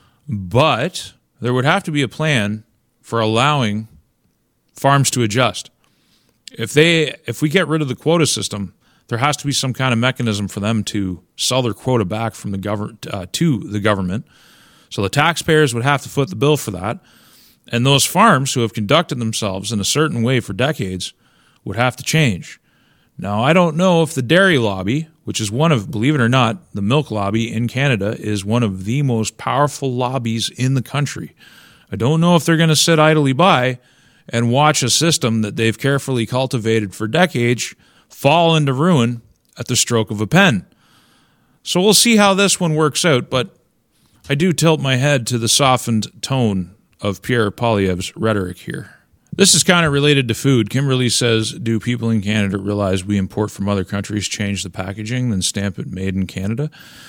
But there would have to be a plan for allowing farms to adjust. If they, if we get rid of the quota system, there has to be some kind of mechanism for them to sell their quota back from the government uh, to the government. So the taxpayers would have to foot the bill for that. And those farms who have conducted themselves in a certain way for decades would have to change. Now, I don't know if the dairy lobby, which is one of, believe it or not, the milk lobby in Canada is one of the most powerful lobbies in the country. I don't know if they're going to sit idly by and watch a system that they've carefully cultivated for decades fall into ruin at the stroke of a pen. So we'll see how this one works out, but I do tilt my head to the softened tone of Pierre Poilievre's rhetoric here. This is kind of related to food. Kimberly says, do people in Canada realize we import from other countries, change the packaging, then stamp it made in Canada?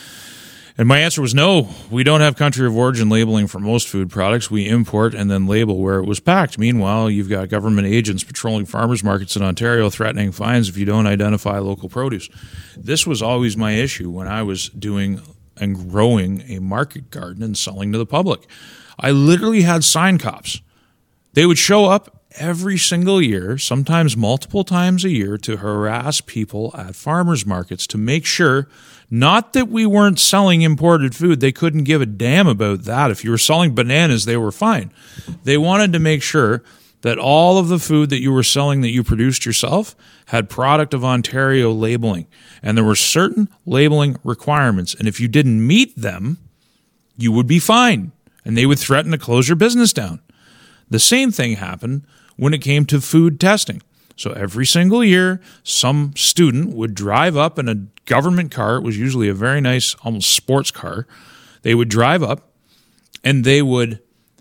And my answer was no. We don't have country of origin labeling for most food products. We import and then label where it was packed. Meanwhile, you've got government agents patrolling farmers markets in Ontario threatening fines if you don't identify local produce. This was always my issue when I was doing and growing a market garden and selling to the public. I literally had sign cops. They would show up every single year, sometimes multiple times a year, to harass people at farmers markets to make sure, not that we weren't selling imported food. They couldn't give a damn about that. If you were selling bananas, they were fine. They wanted to make sure that all of the food that you were selling that you produced yourself had product of Ontario labeling. And there were certain labeling requirements. And if you didn't meet them, you would be fined. And they would threaten to close your business down. The same thing happened when it came to food testing. So every single year, some student would drive up in a government car. It was usually a very nice, almost sports car. They would drive up and they would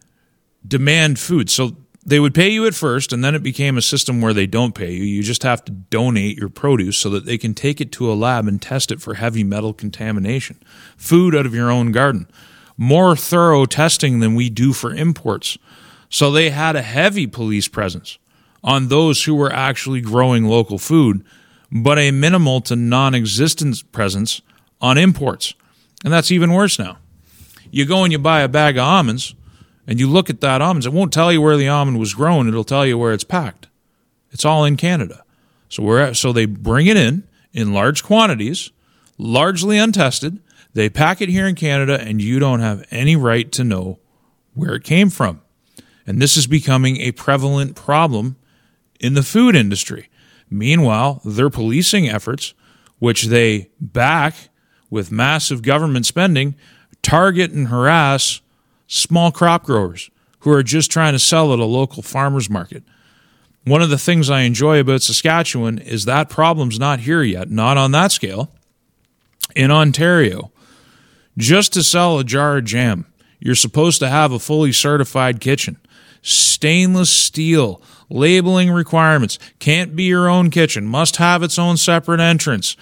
demand food. So they would pay you at first, and then it became a system where they don't pay you. You just have to donate your produce so that they can take it to a lab and test it for heavy metal contamination. Food out of your own garden. more thorough testing than we do for imports. So they had a heavy police presence on those who were actually growing local food, but a minimal to non-existent presence on imports. And that's even worse now. You go and you buy a bag of almonds, and you look at that almonds. It won't tell you where the almond was grown. It'll tell you where it's packed. It's all in Canada. So we're so they bring it in in large quantities, largely untested. They pack it here in Canada, and you don't have any right to know where it came from. And this is becoming a prevalent problem in the food industry. Meanwhile, their policing efforts, which they back with massive government spending, target and harass small crop growers who are just trying to sell at a local farmer's market. One of the things I enjoy about Saskatchewan is that problem's not here yet, not on that scale. In Ontario, just to sell a jar of jam, you're supposed to have a fully certified kitchen. Stainless steel, labeling requirements, can't be your own kitchen, must have its own separate entrance.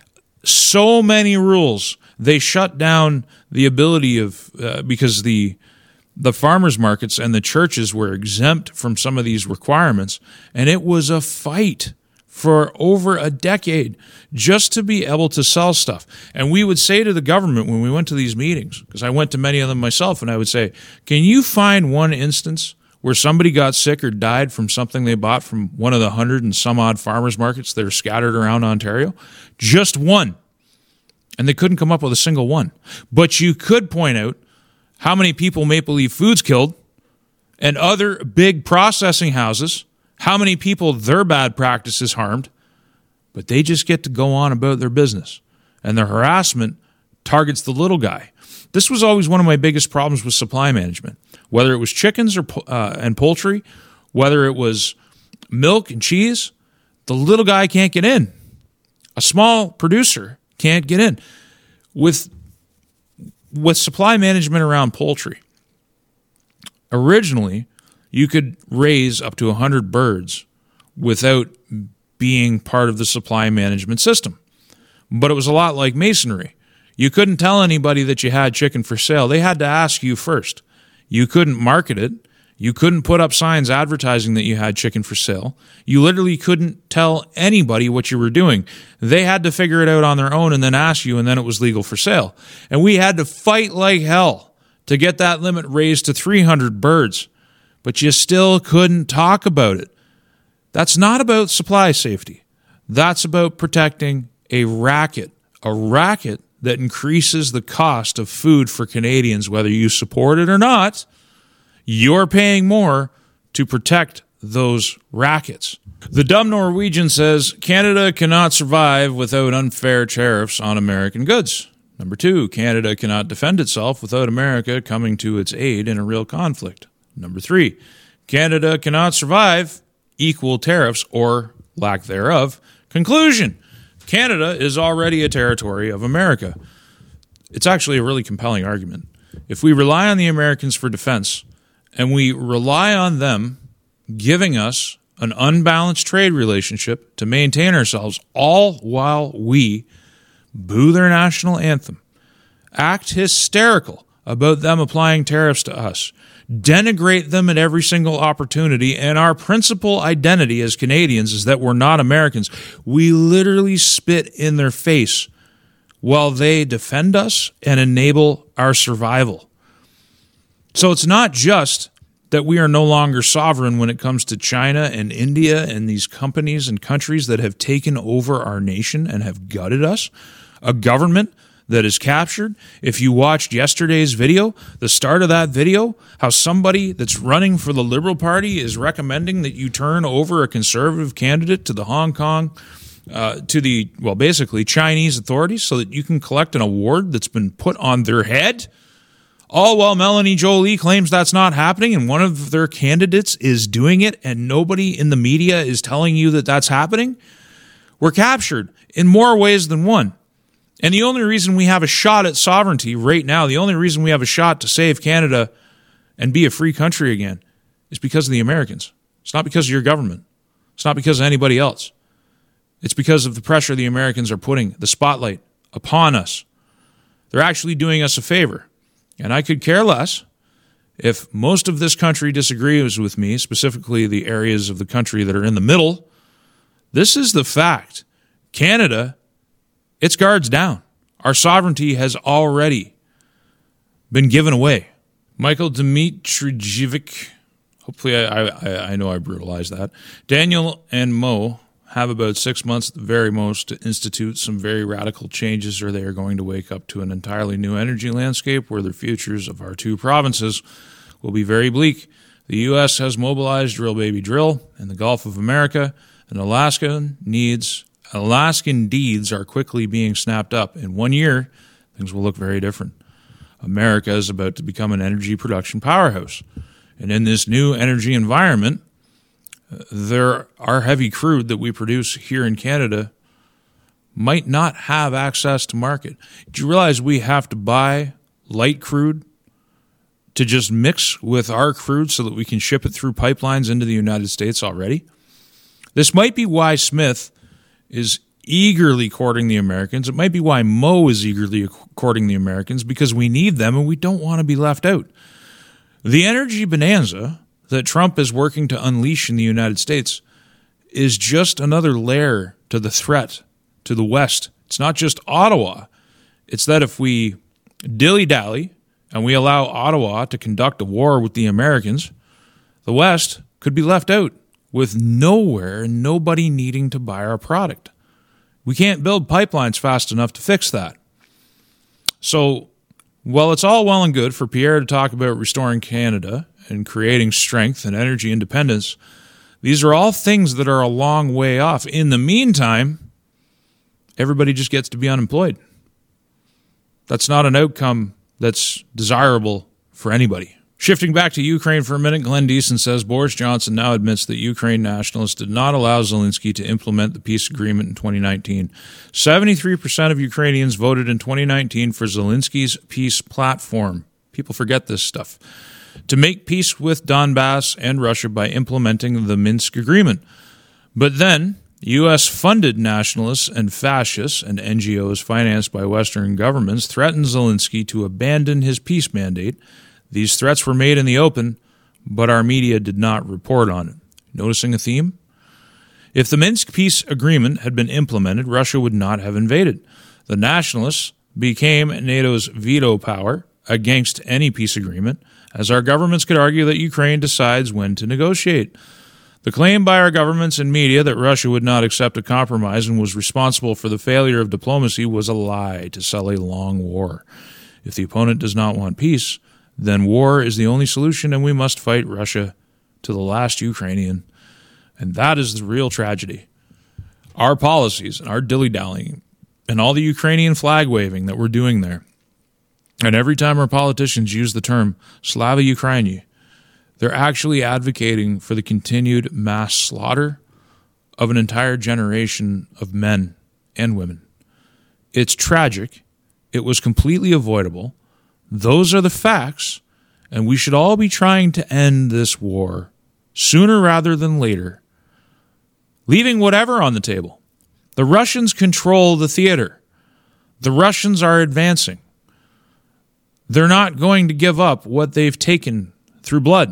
So many rules. They shut down the ability of, uh, because the the farmers markets and the churches were exempt from some of these requirements, and it was a fight for over a decade just to be able to sell stuff. And we would say to the government when we went to these meetings, because I went to many of them myself, and I would say, can you find one instance where somebody got sick or died from something they bought from one of the hundred and some odd farmers markets that are scattered around Ontario? Just one. And they couldn't come up with a single one. But you could point out how many people Maple Leaf Foods killed and other big processing houses, how many people their bad practices harmed, but they just get to go on about their business. And their harassment targets the little guy. This was always one of my biggest problems with supply management, whether it was chickens or uh, and poultry, whether it was milk and cheese. The little guy can't get in. A small producer can't get in. With with supply management around poultry, originally you could raise up to one hundred birds without being part of the supply management system. But it was a lot like masonry. You couldn't tell anybody that you had chicken for sale. They had to ask you first. You couldn't market it. You couldn't put up signs advertising that you had chicken for sale. You literally couldn't tell anybody what you were doing. They had to figure it out on their own and then ask you, and then it was legal for sale. And we had to fight like hell to get that limit raised to three hundred birds. But you still couldn't talk about it. That's not about supply safety. That's about protecting a racket, a racket that increases the cost of food for Canadians, whether you support it or not. You're paying more to protect those rackets. The dumb Norwegian says, Canada cannot survive without unfair tariffs on American goods. Number two, Canada cannot defend itself without America coming to its aid in a real conflict. Number three, Canada cannot survive equal tariffs or lack thereof. Conclusion, Canada is already a territory of America. It's actually a really compelling argument. If we rely on the Americans for defense, and we rely on them giving us an unbalanced trade relationship to maintain ourselves, all while we boo their national anthem, act hysterical about them applying tariffs to us, denigrate them at every single opportunity, and our principal identity as Canadians is that we're not Americans. We literally spit in their face while they defend us and enable our survival. So it's not just that we are no longer sovereign when it comes to China and India and these companies and countries that have taken over our nation and have gutted us. A government that is captured. If you watched yesterday's video, the start of that video, how somebody that's running for the Liberal Party is recommending that you turn over a conservative candidate to the Hong Kong, uh, to the, well, basically Chinese authorities so that you can collect an award that's been put on their head. All while Melanie Jolie claims that's not happening and one of their candidates is doing it and nobody in the media is telling you that that's happening. We're captured in more ways than one. And the only reason we have a shot at sovereignty right now, the only reason we have a shot to save Canada and be a free country again is because of the Americans. It's not because of your government. It's not because of anybody else. It's because of the pressure the Americans are putting, the spotlight upon us. They're actually doing us a favor. And I could care less if most of this country disagrees with me, specifically the areas of the country that are in the middle. This is the fact. Canada, its guard's down. Our sovereignty has already been given away. Michael Dmitrijevic, hopefully I, I, I know I brutalized that. Daniel and Mo have about six months at the very most to institute some very radical changes, or they are going to wake up to an entirely new energy landscape where the futures of our two provinces will be very bleak. The U S has mobilized Drill Baby Drill in the Gulf of America, and Alaska needs Alaskan deeds are quickly being snapped up. In one year, things will look very different. America is about to become an energy production powerhouse. And in this new energy environment, there our heavy crude that we produce here in Canada might not have access to market. Do you realize we have to buy light crude to just mix with our crude so that we can ship it through pipelines into the United States already? This might be why Smith is eagerly courting the Americans. It might be why Mo is eagerly courting the Americans, because we need them and we don't want to be left out. The energy bonanza that Trump is working to unleash in the United States is just another layer to the threat to the West. It's not just Ottawa. It's that if we dilly-dally and we allow Ottawa to conduct a war with the Americans, the West could be left out with nowhere and nobody needing to buy our product. We can't build pipelines fast enough to fix that. So, while it's all well and good for Pierre to talk about restoring Canada and creating strength and energy independence, these are all things that are a long way off. In the meantime, everybody just gets to be unemployed. That's not an outcome that's desirable for anybody. Shifting back to Ukraine for a minute, Glenn Deason says Boris Johnson now admits that Ukraine nationalists did not allow Zelensky to implement the peace agreement in twenty nineteen. seventy-three percent of Ukrainians voted in twenty nineteen for Zelensky's peace platform. People forget this stuff. To make peace with Donbass and Russia by implementing the Minsk agreement. But then, U S-funded nationalists and fascists and N G Os financed by Western governments threatened Zelensky to abandon his peace mandate. These threats were made in the open, but our media did not report on it. Noticing a theme? If the Minsk peace agreement had been implemented, Russia would not have invaded. The nationalists became NATO's veto power against any peace agreement, as our governments could argue that Ukraine decides when to negotiate. The claim by our governments and media that Russia would not accept a compromise and was responsible for the failure of diplomacy was a lie to sell a long war. If the opponent does not want peace, then war is the only solution, and we must fight Russia to the last Ukrainian. And that is the real tragedy. Our policies and our dilly-dallying and all the Ukrainian flag waving that we're doing there. And every time our politicians use the term Slava Ukraini, they're actually advocating for the continued mass slaughter of an entire generation of men and women. It's tragic. It was completely avoidable. Those are the facts, and we should all be trying to end this war sooner rather than later, leaving whatever on the table. The Russians control the theater. The Russians are advancing. They're not going to give up what they've taken through blood.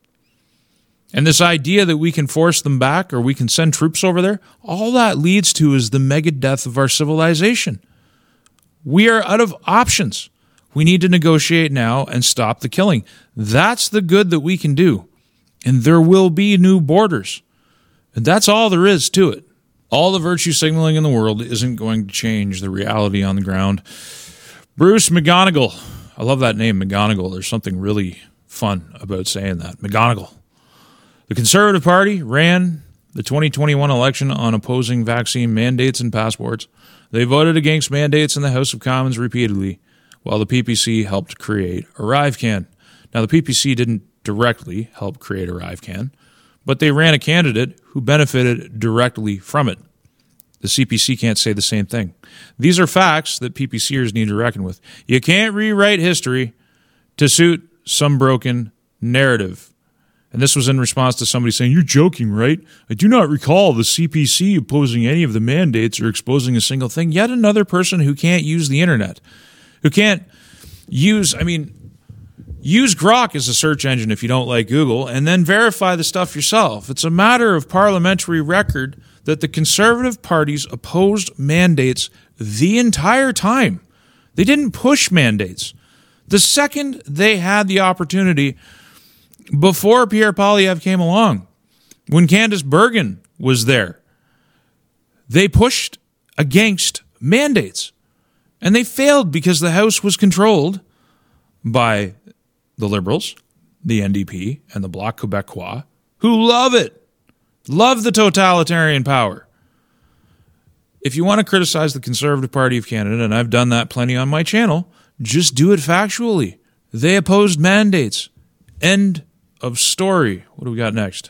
And this idea that we can force them back or we can send troops over there, all that leads to is the mega death of our civilization. We are out of options. We need to negotiate now and stop the killing. That's the good that we can do. And there will be new borders. And that's all there is to it. All the virtue signaling in the world isn't going to change the reality on the ground. Bruce McGonigal. I love that name, McGonigal. There's something really fun about saying that. McGonigal. The Conservative Party ran the twenty twenty-one election on opposing vaccine mandates and passports. They voted against mandates in the House of Commons repeatedly, while the P P C helped create ArriveCan. Now, the P P C didn't directly help create ArriveCan, but they ran a candidate who benefited directly from it. The C P C can't say the same thing. These are facts that PPCers need to reckon with. You can't rewrite history to suit some broken narrative. And this was in response to somebody saying, "You're joking, right? I do not recall the C P C opposing any of the mandates or exposing a single thing." Yet another person who can't use the internet, who can't use, I mean, Use Grok as a search engine if you don't like Google, and then verify the stuff yourself. It's a matter of parliamentary record that the Conservative parties opposed mandates the entire time. They didn't push mandates. The second they had the opportunity, before Pierre Poilievre came along, when Candice Bergen was there, they pushed against mandates. And they failed because the House was controlled by the Liberals, the N D P, and the Bloc Québécois, who love it, love the totalitarian power. If you want to criticize the Conservative Party of Canada, and I've done that plenty on my channel, just do it factually. They opposed mandates. End of story. What do we got next?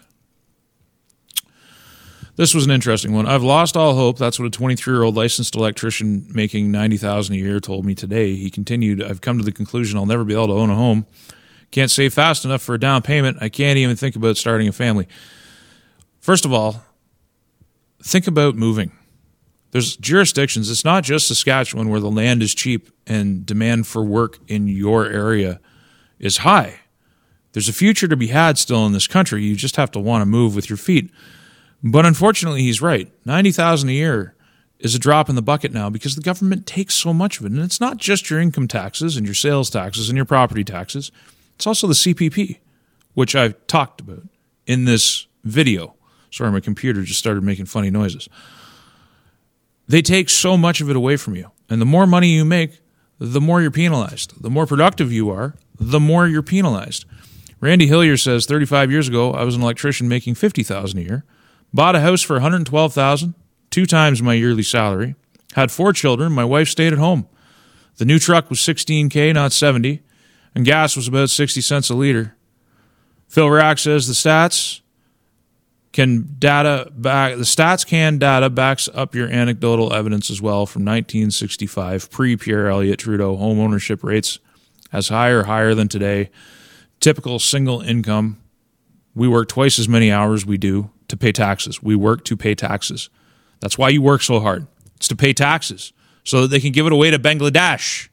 This was an interesting one. I've lost all hope. That's what a twenty-three-year-old licensed electrician making ninety thousand dollars a year told me today. He continued, I've come to the conclusion I'll never be able to own a home. Can't save fast enough for a down payment. I can't even think about starting a family. First of all, think about moving. There's jurisdictions. It's not just Saskatchewan where the land is cheap and demand for work in your area is high. There's a future to be had still in this country. You just have to want to move with your feet. But unfortunately, he's right. ninety thousand dollars a year is a drop in the bucket now because the government takes so much of it. And it's not just your income taxes and your sales taxes and your property taxes. It's also the C P P, which I've talked about in this video. Sorry, my computer just started making funny noises. They take so much of it away from you. And the more money you make, the more you're penalized. The more productive you are, the more you're penalized. Randy Hillier says, thirty-five years ago, I was an electrician making fifty thousand dollars a year. Bought a house for one hundred twelve thousand dollars, two times my yearly salary. Had four children. My wife stayed at home. The new truck was sixteen thousand dollars, not seventy thousand dollars, and gas was about sixty cents a liter. Phil Rack says the stats can data back. The stats can data backs up your anecdotal evidence as well. From nineteen sixty-five, pre-Pierre Elliott Trudeau, home ownership rates as high or higher than today. Typical single income. We work twice as many hours we do to pay taxes. We work to pay taxes. That's why you work so hard. It's to pay taxes so that they can give it away to Bangladesh.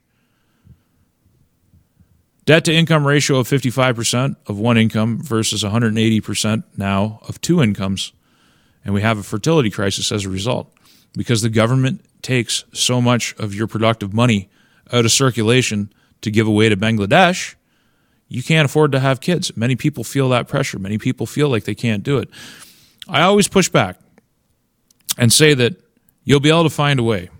Debt to income ratio of fifty-five percent of one income versus one hundred eighty percent now of two incomes. And we have a fertility crisis as a result because the government takes so much of your productive money out of circulation to give away to Bangladesh. You can't afford to have kids. Many people feel that pressure. Many people feel like they can't do it. I always push back and say that you'll be able to find a way.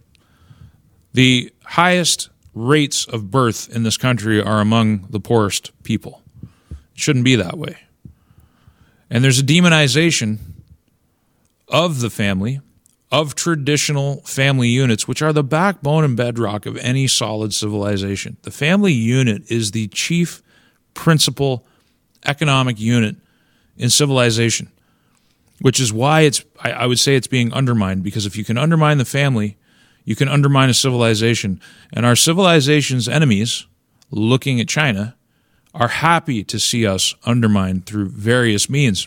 The highest rates of birth in this country are among the poorest people. It shouldn't be that way. And there's a demonization of the family, of traditional family units, which are the backbone and bedrock of any solid civilization. The family unit is the chief principal economic unit in civilization, which is why it's, I, I would say it's being undermined, because if you can undermine the family, you can undermine a civilization. And our civilization's enemies, looking at China, are happy to see us undermined through various means.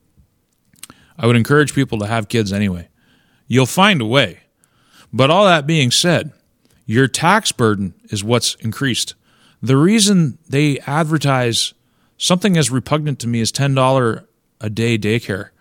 I would encourage people to have kids anyway. You'll find a way. But all that being said, your tax burden is what's increased. The reason they advertise something as repugnant to me as ten dollars a day daycare,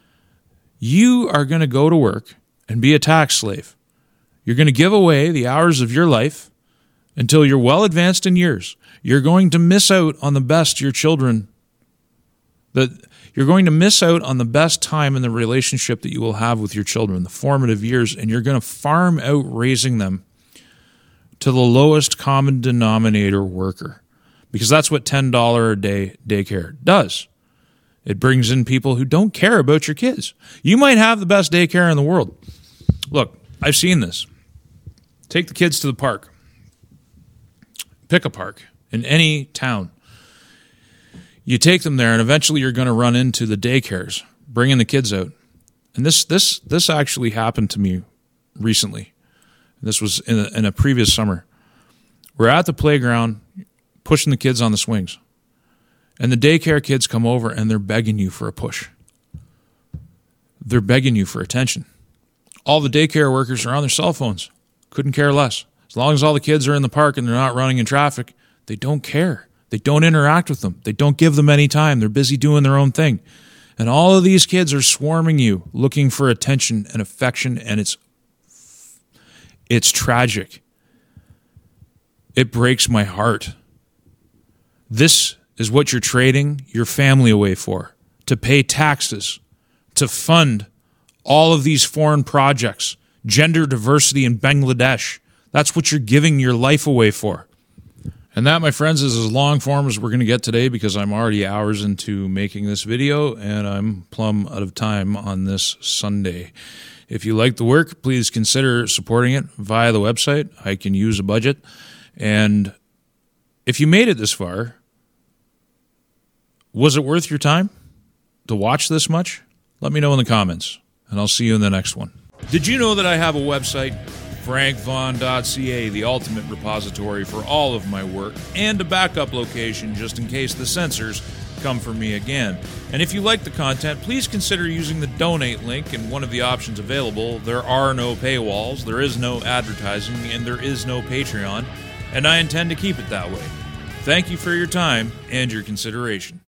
you are going to go to work and be a tax slave. You're going to give away the hours of your life until you're well advanced in years. You're going to miss out on the best your children, that you're going to miss out on the best time in the relationship that you will have with your children, the formative years, and you're going to farm out raising them to the lowest common denominator worker, because that's what ten dollars a day daycare does. It brings in people who don't care about your kids. You might have the best daycare in the world. Look, I've seen this. Take the kids to the park. Pick a park in any town. You take them there, and eventually you're going to run into the daycares, bringing the kids out. And this this this actually happened to me recently. This was in a, in a previous summer. We're at the playground, pushing the kids on the swings. And the daycare kids come over, and they're begging you for a push. They're begging you for attention. All the daycare workers are on their cell phones. Couldn't care less. As long as all the kids are in the park and they're not running in traffic, they don't care. They don't interact with them. They don't give them any time. They're busy doing their own thing. And all of these kids are swarming you, looking for attention and affection, and it's it's tragic. It breaks my heart. This is what you're trading your family away for, to pay taxes, to fund all of these foreign projects, gender diversity in Bangladesh. That's what you're giving your life away for. And that, my friends, is as long form as we're going to get today, because I'm already hours into making this video and I'm plumb out of time on this Sunday. If you like the work, please consider supporting it via the website. I can use a budget. And if you made it this far, was it worth your time to watch this much? Let me know in the comments, and I'll see you in the next one. Did you know that I have a website? frank vaughn dot c a, the ultimate repository for all of my work, and a backup location just in case the censors come for me again. And if you like the content, please consider using the donate link in one of the options available. There are no paywalls, there is no advertising, and there is no Patreon, and I intend to keep it that way. Thank you for your time and your consideration.